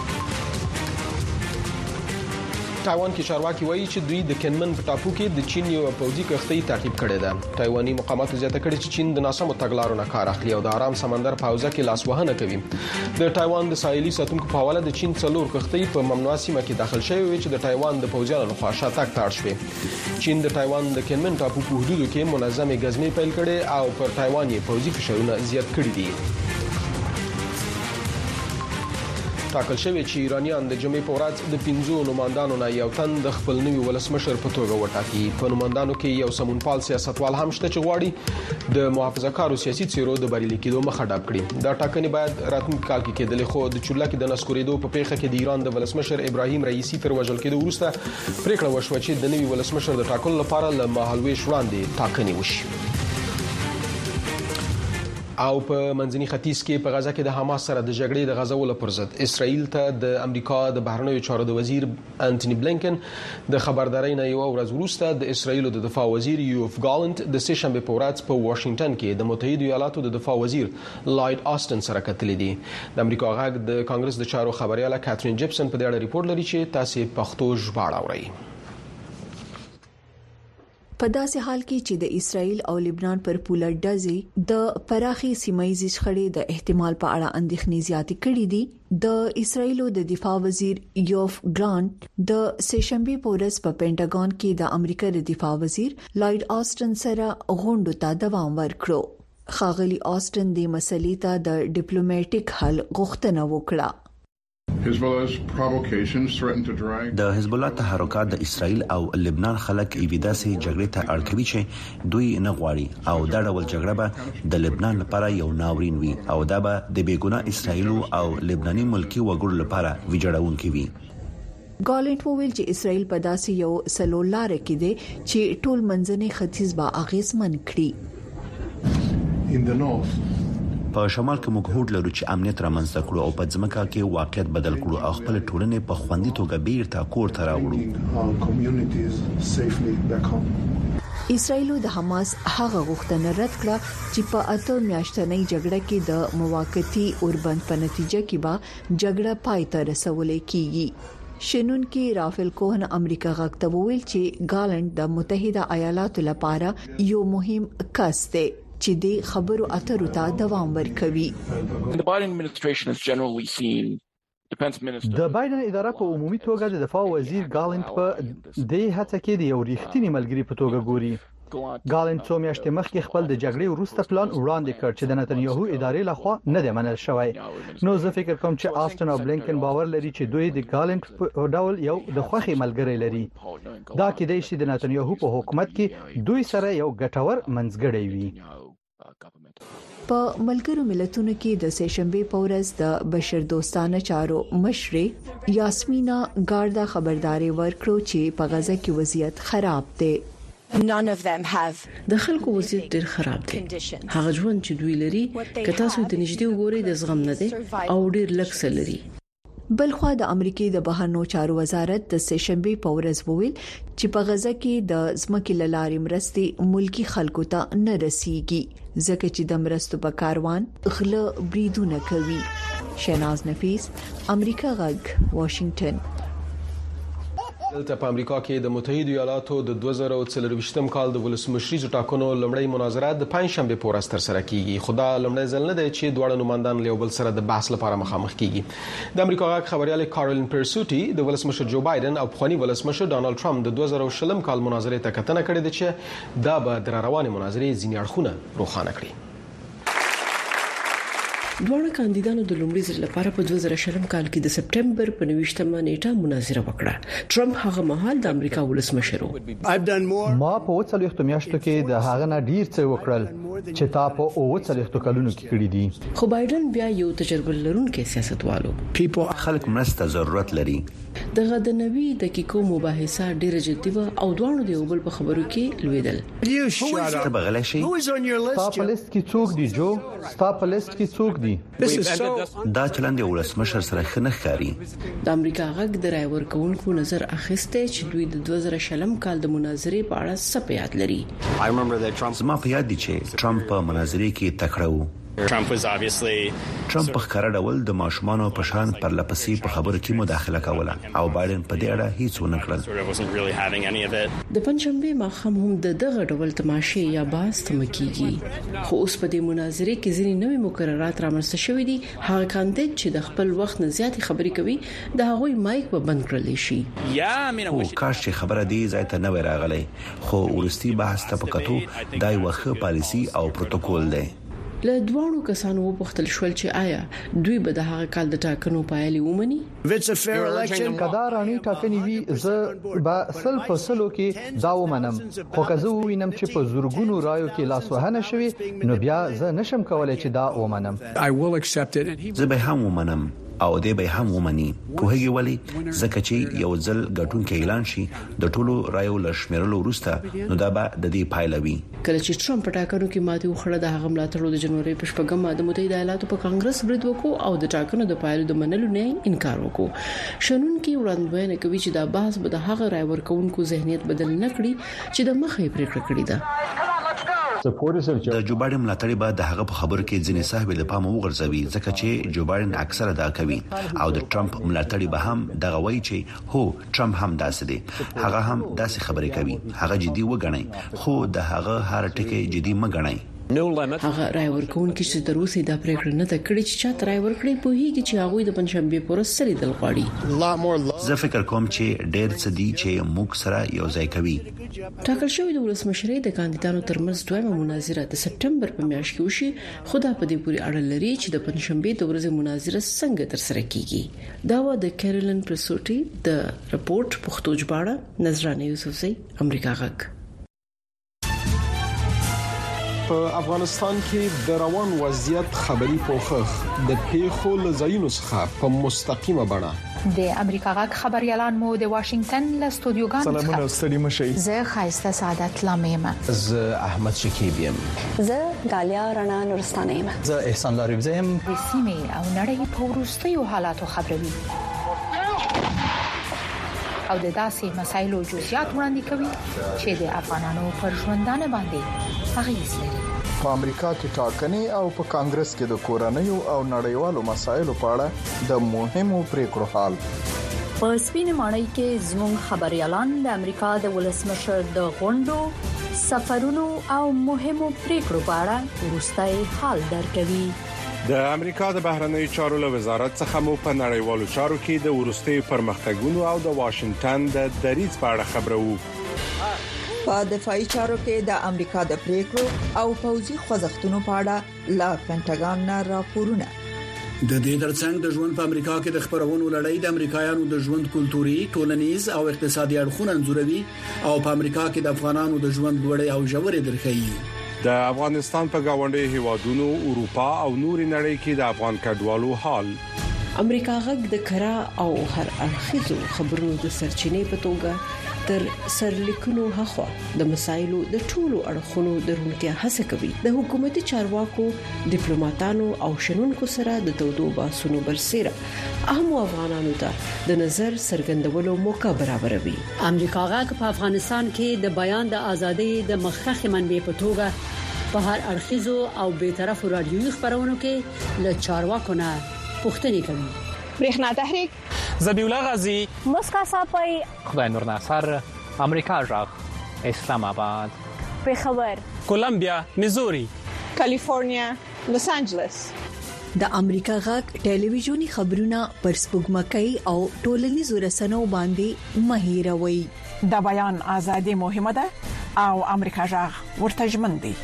S11: تایوان کې چارواکي وایي چې دوی د کینمن په ټاپو کې د چین یو پوځي کښتۍ تعقیب کړې ده. تایواني مقاماتو زیاته کړې چې چین د ناسمو تګلارو نه کار اخلي او د آرام سمندر په حوزه کې لاسوهنه کوي. د تایوان د ساحلي ساتونکو په حواله د چین څلور کښتۍ په ممنوعه سیمه کې داخل شوې وي چې د تایوان د پوځیانو لخوا شاتګ ته اړ شوې. چین د تایوان د کینمن ټاپو په حدودو کې منظمې غزمې پیل کړې او پر تایوان یې پوځي فشارونه زیات کړي دي. ټاکل شوی چې ایرانیان د جمعې په ورځ د پنځو نوماندانو نه یو تن د خپل نوي ولسمشر په توګه وټاکي. په نوماندانو کې یو سمونپال سیاستوال هم شته چې غواړي د محافظه‌کارو سیاسي څیرو د بریالي کېدو مخه ډب کړي. دا ټاکنې باید راتلونکي کال کې کېدلې، خو د چورلکې د نسکورېدو په پیښه کې د ایران د ولسمشر ابراهیم رئیسی تر وژل کېدو وروسته پریکړه وشوه چې د نوي ولسمشر د ټاکلو لپاره له مهالوېش وړاندې ټاکنې وشي. او په منځني ختیځ کې په غزه کې د حماس سره د جګړې د غزولو پر ضد اسرائیل ته د امریکا د بهرنیو چارو د وزیر انټونی بلینکن د خبرداري نه یو ورځ وروسته د اسرائیل د دفاع وزیر یوف ګالنت د سه شنبه په ورځ په واشنگټن کې د متحده ایالاتو د دفاع وزیر لایډ آستن سره کتلې دي. د امریکا غږ د کانګرس د چارو خبرياله کاترین جیپسن په دې اړه ریپورت لري چې تاسو پښتو ژباړه اورئ.
S24: په داسې حال کې چې د اسرایل او لبنان پر پوله ډزې د پراخي سیمایي شخړې د احتمال په اړه اندېښنې زیاتې کړې دي، د اسرایل د دفاع وزیر یوف ګلانت د سهشنبه په ورځ په پینټاګون کې د امریکا د دفاع وزیر لایډ آستن سره غونډو ته دوام ورکړو. خاغلی آستن د مسلې ته د ډیپلوماټیک حل غوښتنه وکړه.
S12: د حزب الله تحرکات د اسرائیل او لبنان خلک ایویدا سي جګړې ته اړ کوي چې دوی نه غواړي او دا ډول جګړه به د لبنان لپاره یو ناورین وي او دا به د بیګناه اسرائیل او لبناني ملکی وګړو لپاره ویجاړونکي وي.
S24: ګالنت وویل چې اسرائیل په داسې یو سلولار کې دی چې ټول منځني ختیځ به اغیزمن کړي.
S12: په شمال کې موږ هوډ لرو چې امنیت رامنځته کړو او په ځمکه کې واقعیت بدل کړو او خپل ټولنې په خوندي توګه بیرته کور ته راوړو.
S24: اسرائیل د حماس هغه غوښتنه رد کړه چې په اته میاشتنۍ جګړه کې د موقتی اوربند په نتیجه کې به جګړه پای ته رسولې کیږي. شنن کې رافل کوهن امریکا غاکته ویل چې ګالنت د متحده ایالاتو لپاره یو مهم کس دی چې د خبرو اترو ته دوام ورکوي.
S25: د بایدن اداره په عمومي توګه د دفاع وزیر ګالنت په دې هڅه کې د یو ریښتینی ملګری په توګه ګوري. ګالنت څو میاشتې مخکې خپل د جګړې وروسته پلان وړاندې کړ چې د نتنیاهو ادارې لخوا نه دی منل شوی. نو زه فکر کوم چې آستن او بلینکن باور لري چې دوی د ګالنت په ډول یو د خوخي ملګری لري. دا کېدای شي د نتنیاهو په حکومت کې دوی سره یو ګټور منځګړی وي.
S24: په ملګرو ملتونو کې د سهشنبه په ورځ د بشر دوستانه چارو مشرې یاسمینا ګاردا خبرداري ورکړو چې په غزه کې وضعیت خراب دی.
S2: None of them have
S3: د خلکو وضعیت ډیر خراب دی. هغه ژوند چې دوی لري که تاسو د نږدې وګورئ د زغم نه دی او ډیر لکس لري.
S24: بلخوا د امریکای د بهرنیو چارو وزارت د سهشنبه په ورځ وویل چې په غزه کې د ځمکې لارې مرستې ملکی خلکو ته نه رسیږي ځکه چې د مرستو په کاروان غله بریدونه کوي. شیناز نفیس، امریکا غږ، واشنگټن.
S11: دلته په امریکا کې د متحده ایالاتو د دوه زره څلرويشتم کال د ولسمشریزو ټاکنو لمړی مناظره د پنځشنبه په ورځ تر سره کیږي. خو دا لمړی ځل نه دی چې دواړه نمائندان له بل سره د بحث لپاره مخامخ کیږي. د امریکا غږ خبريال کارولین پرسوټي د ولسمشر جو بایدن او پخوانی ولسمشر ډانلډ ټرمپ د دوه زره شلم کال مناظره ته کتنه کړې ده چې دا به د روانې مناظرې ځینې اړخونه روښانه کړي.
S3: دوه کاندیدانو د لومړي ځل لپاره په دوه زره شلم کال کې د سپټمبر په نوښتمه نیټه مناظره وکړه. ټرمپ هغه مهال د امریکا ولسمشر و.
S25: ما په وڅلوختو میاشتو کې د هغه نه ډیر څه وکړل چې تا په وڅلوختو کلونو کې کړی دي.
S3: خو بایدن بیا یو تجربه لرونکي سیاستوالو.
S12: خلک مرسته ضرورت لري.
S3: دغه د نوي دقیقو مباحثه ډیره جدي و او دوه د یو بل په خبرو کې لویدل.
S12: ته بغلی شي.
S25: ستا په لیست کې څوک دی جو؟ ستا په لیست کې څوک دی؟
S12: دا چلند یو ولسمشر سره خنخ کاری.
S3: د امریکا غږ د رای ورکوونکو نظر اخیسته چې دوی د دوه زره شلم کال د مناظرې په اړه څه په یاد لري.
S12: زما په یاد دي چې ټرمپ په مناظرې کې تکړه و.
S4: Trump was obviously
S12: ټرمپ په ښکاره ډول د ماشومانو په شان پر لپسې په خبرو کې مداخله کوله او بایدن په دې اړه هیڅ ونه کړل.
S3: د پنځشنبه ماښام هم د دغه ډول تماشې یا باز تمکیږي. خو اوس په دې مناظرې کې ځینې نوې مقررات رامنځته شوې دي. هغه کاندید چې د خپل وخت نه زیاتې خبرې کوي د هغوی مایک به بند کړل شي.
S12: او کاش چې خبره دې ځای ته نه وای راغلی. خو ورستي بحث ته پکاتو دای وخه پالیسی او پروتوکول دی.
S3: له دوه کسانو وپوښتل شول چې آیا دوی به د هغه کال د ټاکنو پایلې ومني.
S25: کدا رانی ټاکنې وی زه به سل په سلو کې دا ومنم. خو که زه وینم چې په زورګونو رایو کې لاسوهنه شوي نو بیا زه نشم کولای چې دا ومنم.
S12: زه به هم ومنم او دې به هم ومني. کوهږي ولی ځکه چې یو ځل ګټونکو اعلان شي د ټولو رایو لشمېرلو وروسته نو دا به د دې پایلوي.
S3: کله چې ټرمپ په ټاکنو کې ماتې وخوړه د هغه ملاتړو د جنوري په شپږمه د متحده ایالاتو په کانګرس برید وکړو او د ټاکنو د پایلو د منلو نه انکار وکړو. شنن کې وړاندوینه کوي چې دا بحث به د هغه رای ورکوونکو ذهنیت بدل نه کړي چې د مخې پریکړه کړې ده.
S12: د جو بایدن ملاتړي به د هغه په خبرو کې ځینې صاحب له پامه وګرځوي ځکه چې جو بایدن اکثره دا کوي او د ټرمپ ملاتړي به هم دغه وایي چې هو ټرمپ هم داسې دی. هغه هم داسې خبرې کوي. هغه جدي وګڼي خو د هغه هر ټکی جدي مګڼي.
S3: هغه رای ورکوونکي چې تر اوسه دا پریکړه نه کړې چې چا رای ورکړي په هیڅ چې هغه د پنځشنبه پر سری دل غواړي.
S12: زه فکر کوم چې ډېر څه دي چې موږ سره یو ځای کوي.
S3: ټاکل شوی د ولسمشرۍ د کاندیدانو ترمنځ دویمه مناظره د سپټمبر په میاشت کې وشي. خو دا په دې پورې اړه لري چې د پنځشنبه د ورځې مناظره څنګه تر سره کیږي. دا و د کارولین پرسوټي د رپورت پښتو ژباړه. نظرانه یوسفزئی، امریکا غږ.
S11: په افغانستان کې د روان وضعیت خبري پوښښ د پیښو لزاینو څخه په مستقیمه بڼه
S10: د امریکا غږ خبريالان مو د واشنگټن له استودیوګانو څخه
S21: سلامونه ستړي مشي.
S10: زه خایسته سعادت لامیم.
S12: زه احمد شکیب یم.
S5: زه غالیا رڼا نورستانه یم.
S21: زه احسان لاریب زم.
S10: د سیمې او نړۍ په وروستیو حالاتو خبروي او د داسې مسایلو جزئیات وړاندې کوي چې د افغانانو پر ژوندانه باندې اغیز لري.
S21: په امریکا کې ټاکنې او په کانګرس کې د کورنیو او نړیوالو مسایلو په اړه د مهمو پریکړو حال.
S5: په سپینې ماڼۍ کې زموږ خبريالان د امریکا د ولسمشر د غونډو، سفرونو او مهمو پریکړو په اړه وروستي حال درکوي.
S6: د امریکا د بهرنیو چارو له وزارت څخه مو په نړیوالو چارو کې د ورستي پرمختګونو او د واشنگټن د دریځ په اړه خبرو.
S26: په دفاعي چارو کې د امریکا د پریکړو او پوځي خوځښتونو په اړه لا پینټاګان نه راپورونه.
S27: د دې ترڅنګ د ژوند په امریکا کې د خبرونو لړۍ د امریکایانو د ژوند کلتوري، ټولنیز او اقتصادي اړخونه انځوروي او په امریکا کې د افغانانو د ژوند لوړې او ژورې درخي.
S6: د افغانستان په گاونډي هیوادونو اروپا او نوري نړۍ کې د افغان کډوالو حال.
S3: امریکا غږ د کرا او هر اړخیزو خبرونو د سرچینې په توګه تر سرلیکونو هخوا د مسایلو د ټولو اړخونو درونتیا هڅه کوي. د حکومتي چارواکو، ډیپلوماټانو او شنونکو سره د تودو باسونو برسېره اهم افغانانو ته د نظر څرګندولو موقع برابروي.
S1: امریکا غږ په افغانستان کې د بیان د ازادۍ د مخخخ منبع په توګه په هر اړخیزو او بی‌طرفه رادیوي خبرونو کې له چارواکو نه پوښتنې کوي.
S4: برېښنا تحریک،
S7: ذبیح الله غازی،
S4: مسکا صافی،
S8: خدای نور ناصر، امریکا غږ، اسلام آباد،
S4: پېښور،
S7: کولمبیا، میزوري،
S4: کالیفورنیا، لوس انجلس.
S24: د امریکا غږ ټلویزیونی خبرونه پر سپوږمکۍ او ټولنیزو رسنیو باندې مهیروي.
S4: د بیان ازادي مهمه ده او امریکا غږ ورته ژمن دی.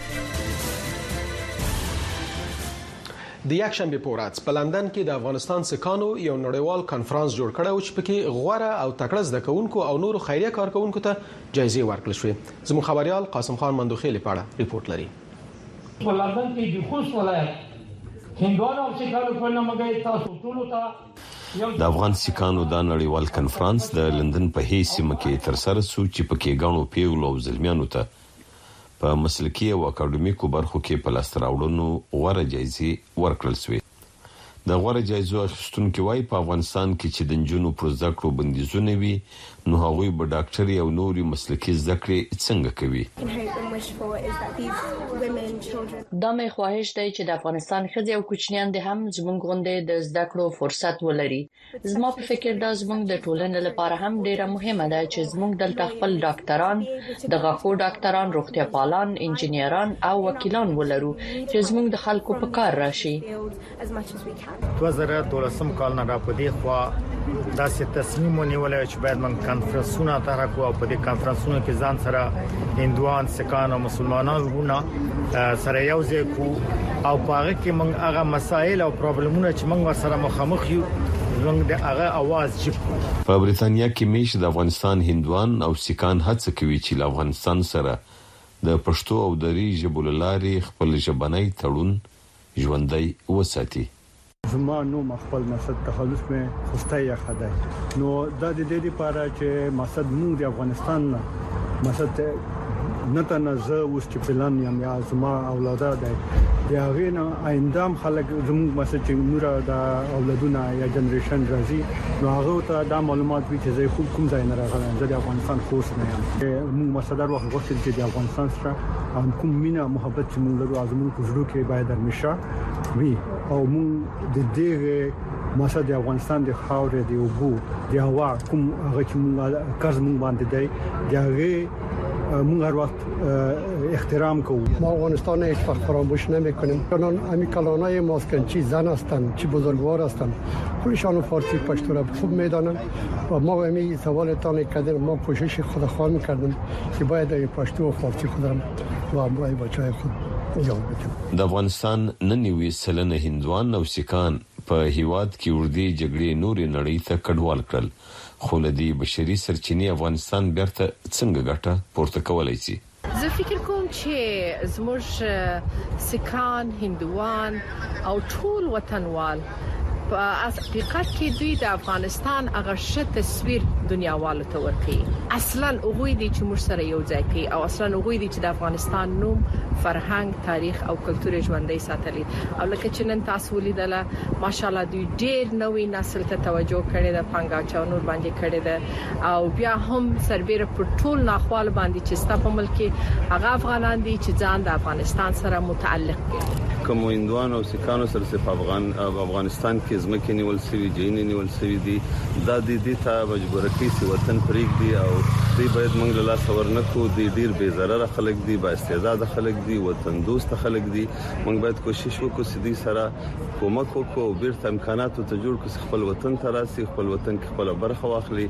S11: د یک شنبه په ورځ په لندن کې د افغانستان سکانو یو نړیوال کانفرنس جوړ کړی و چې پکې غوړه او تکړه زده کوونکو او نورو خیریه کارکونکو ته جایزې ورکړل شوې. زموږ خبريال قاسم خان مندوخیل په اړه ریپورت لري.
S9: په لندن کې د خوست ولایت هندوانو او سکانو په نامه تاسو ټول ته
S13: د افغان سکانو د نړیوال کانفرنس د لندن په هیڅ سیمه کې تر سره سو چې پکې غاڼو پیغلو او زلمیانو ته په مسلکي او اکاډمیکو برخو کې په لاس راوړنو غوړه جایزې ورکړل شوې. د غوړه جایزو اخیستونکو وايي په افغانستان کې چې د جنونو پر زده کړو بندیزونه وي نو هغه به ډاکټري او نوري مسلکي زده کړې څنګه کوي.
S5: دا مې خواهش دی چې د افغانستان ښځې او کوچنیان د هم زموږ غونډې د زده کړو فرصت ولري. زما په فکر دا زموږ د ټولنې لپاره هم ډیره مهمه ده چې زموږ دلته خپل ډاکټران، د غاښو ډاکټران، روغتیا پالان، انجنیران او وکیلان ولرو چې زموږ د خلکو په کار راشي.
S14: دوه زره دولسم کال نه را پدې خو داسې تصمیم ونیول چې باید من کانفرنسونه طرح کوو او په دې کانفرنسونو کې ځان سره هندوان، سکان او مسلمانانونه سره یو ځای کو او په هغه کې موږ هغه مسایل او پرابلمونه چې موږ سره مخامخ یو زموږ د هغه आवाज چې
S13: په بریتانیا کې میش د افغانستان هندوان او سکان هڅه کوي چې له افغانستان سره د پښتو او دری ژبو لاري خپل ژبنی تړون ژوندۍ وساتي.
S28: زما نو خپل مقصد تخلص مې خوسته یا خدای نو د دې لپاره چې مقصد موږ د افغانستان نه مقصد نه تنازه اوس چې پلان یم یا زما اولاده ده یا غینه آیندام خلک زموږ مقصد چې نور د اولادونه یا جنریشن راځي نو هغه ته دا معلومات وي چې زه خو کوم ځای نه راغلم زه د افغانستان خوښ نه یم. موږ مقصد وخت غوښتل چې د افغانستان سره کوم مینا محبت چې موږ لرو زموږ په ژوند کې باید همیشه وي او موږ د دې مقصد د افغانستان د خاورې د اوبو د هوا کوم هغه چې موږ کار موږ باندې دی هغه موږ هر وخت احترام کوو.
S29: ما افغانستان هیچ وقت فراموش نمی‌کنیم. چون همین کلانای ماسکنچی زن هستند چی بزرگوار هستند خودشان فارسی پشتو را خوب میدانند و ما همین سوالتان کردیم ما کوشش خودخواه می‌کردیم که باید این پشتو و فارسی خود را و برای بچه‌های خود یاد بدیم.
S13: د افغانستان ننوي سلنه هندوان او سکان په هیواد کې وردی جګړې نوري نړۍ ته کډوال کړل خو لدی بشري سرچینې افغانستان بیرته څنګه ګټه پورته کولای شي.
S10: زه فکر کوم چې زموږ سکان، هندوان او ټول وطنوال په حقیقت کې دوی د افغانستان هغه ښه تصویر دنیاوالو ته ورکړي. اصلا هغوی دي چې موږ سره یو ځای کوي او اصلا هغوی دي چې د افغانستان نوم، فرهنګ، تاریخ او کلتور ژوندۍ ساتلي. او لکه چې نن تاسو ولیدله ماشاالله دوی ډېر نوې نسل ته توجه کړې ده، پنګاچ او نور باندې کړې ده او بیا هم سربېره پر ټول ناخوال باندې چې ستاسو په ملک کې هغه افغانان دي چې ځان د افغانستان سره متعلق دي.
S13: کوم هندوان او سکانو سره په افغان افغانستان کې ځمکې نیول سوي، جینې نیول سوي دي دا د دې ته مجبور کوي چې وطن پرېږ دي او دوی باید موږ له لاس ورنکو. دي ډیر بے ضرر خلک دي، با استعداد خلک دي، وطن دوست خلک دي. موږ باید کوشش وکړو چې دوی سره کومک وکړو او بیرته امکانات ته جوړ کړو چې خپل وطن ته راسي، خپل وطن کې خپل برخه واخلي.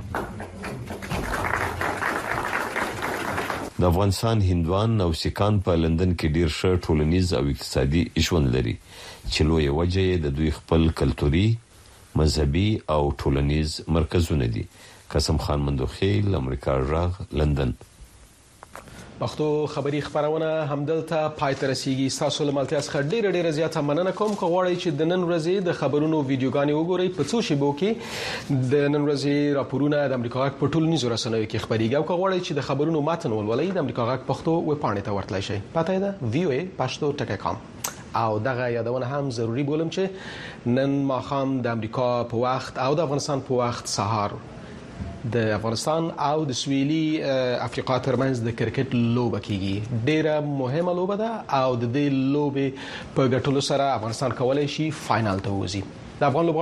S13: د افغانستان هندوان او سکان په لندن کې ډیر ښه ټولنیز او اقتصادي ژوند لري چې لوی وجه یې د دوی خپل کلتوري، مذهبي او ټولنیز مرکزونه دي. قاسم خان مندوخیل، امریکا غږ، لندن.
S11: پښتو خبری خبرونه همدلته پای ته رسیدي. تاسو له ملتیا څخه ډیر ډیر زیاته مننه کوم. که غواړئ چې د نن ورځې د خبرونو ویډیوګانې وګورئ په څو شیبو کې د نن ورځې راپورونه د امریکا غږ په ټولنیزو رسنیو کې خبريږي. او که غواړئ چې د خبرونو متن ولولئ د امریکا غږ پښتو ویب پاڼې ته ورتلئ شئ. پته ده وی او ای پښتو ټکی کام. او دغه یادونه هم ضروری بولم چې نن ماخام د امریکا په وخت او د افغانستان په وخت سهار د افغانستان او د سویلي افریقا ترمنځ د کرکټ لوبه کیږي. ډیره مهمه لوبه ده او د دې لوبې په ګټلو سره افغانستان کولای شي فائنل ته وځي. د افغان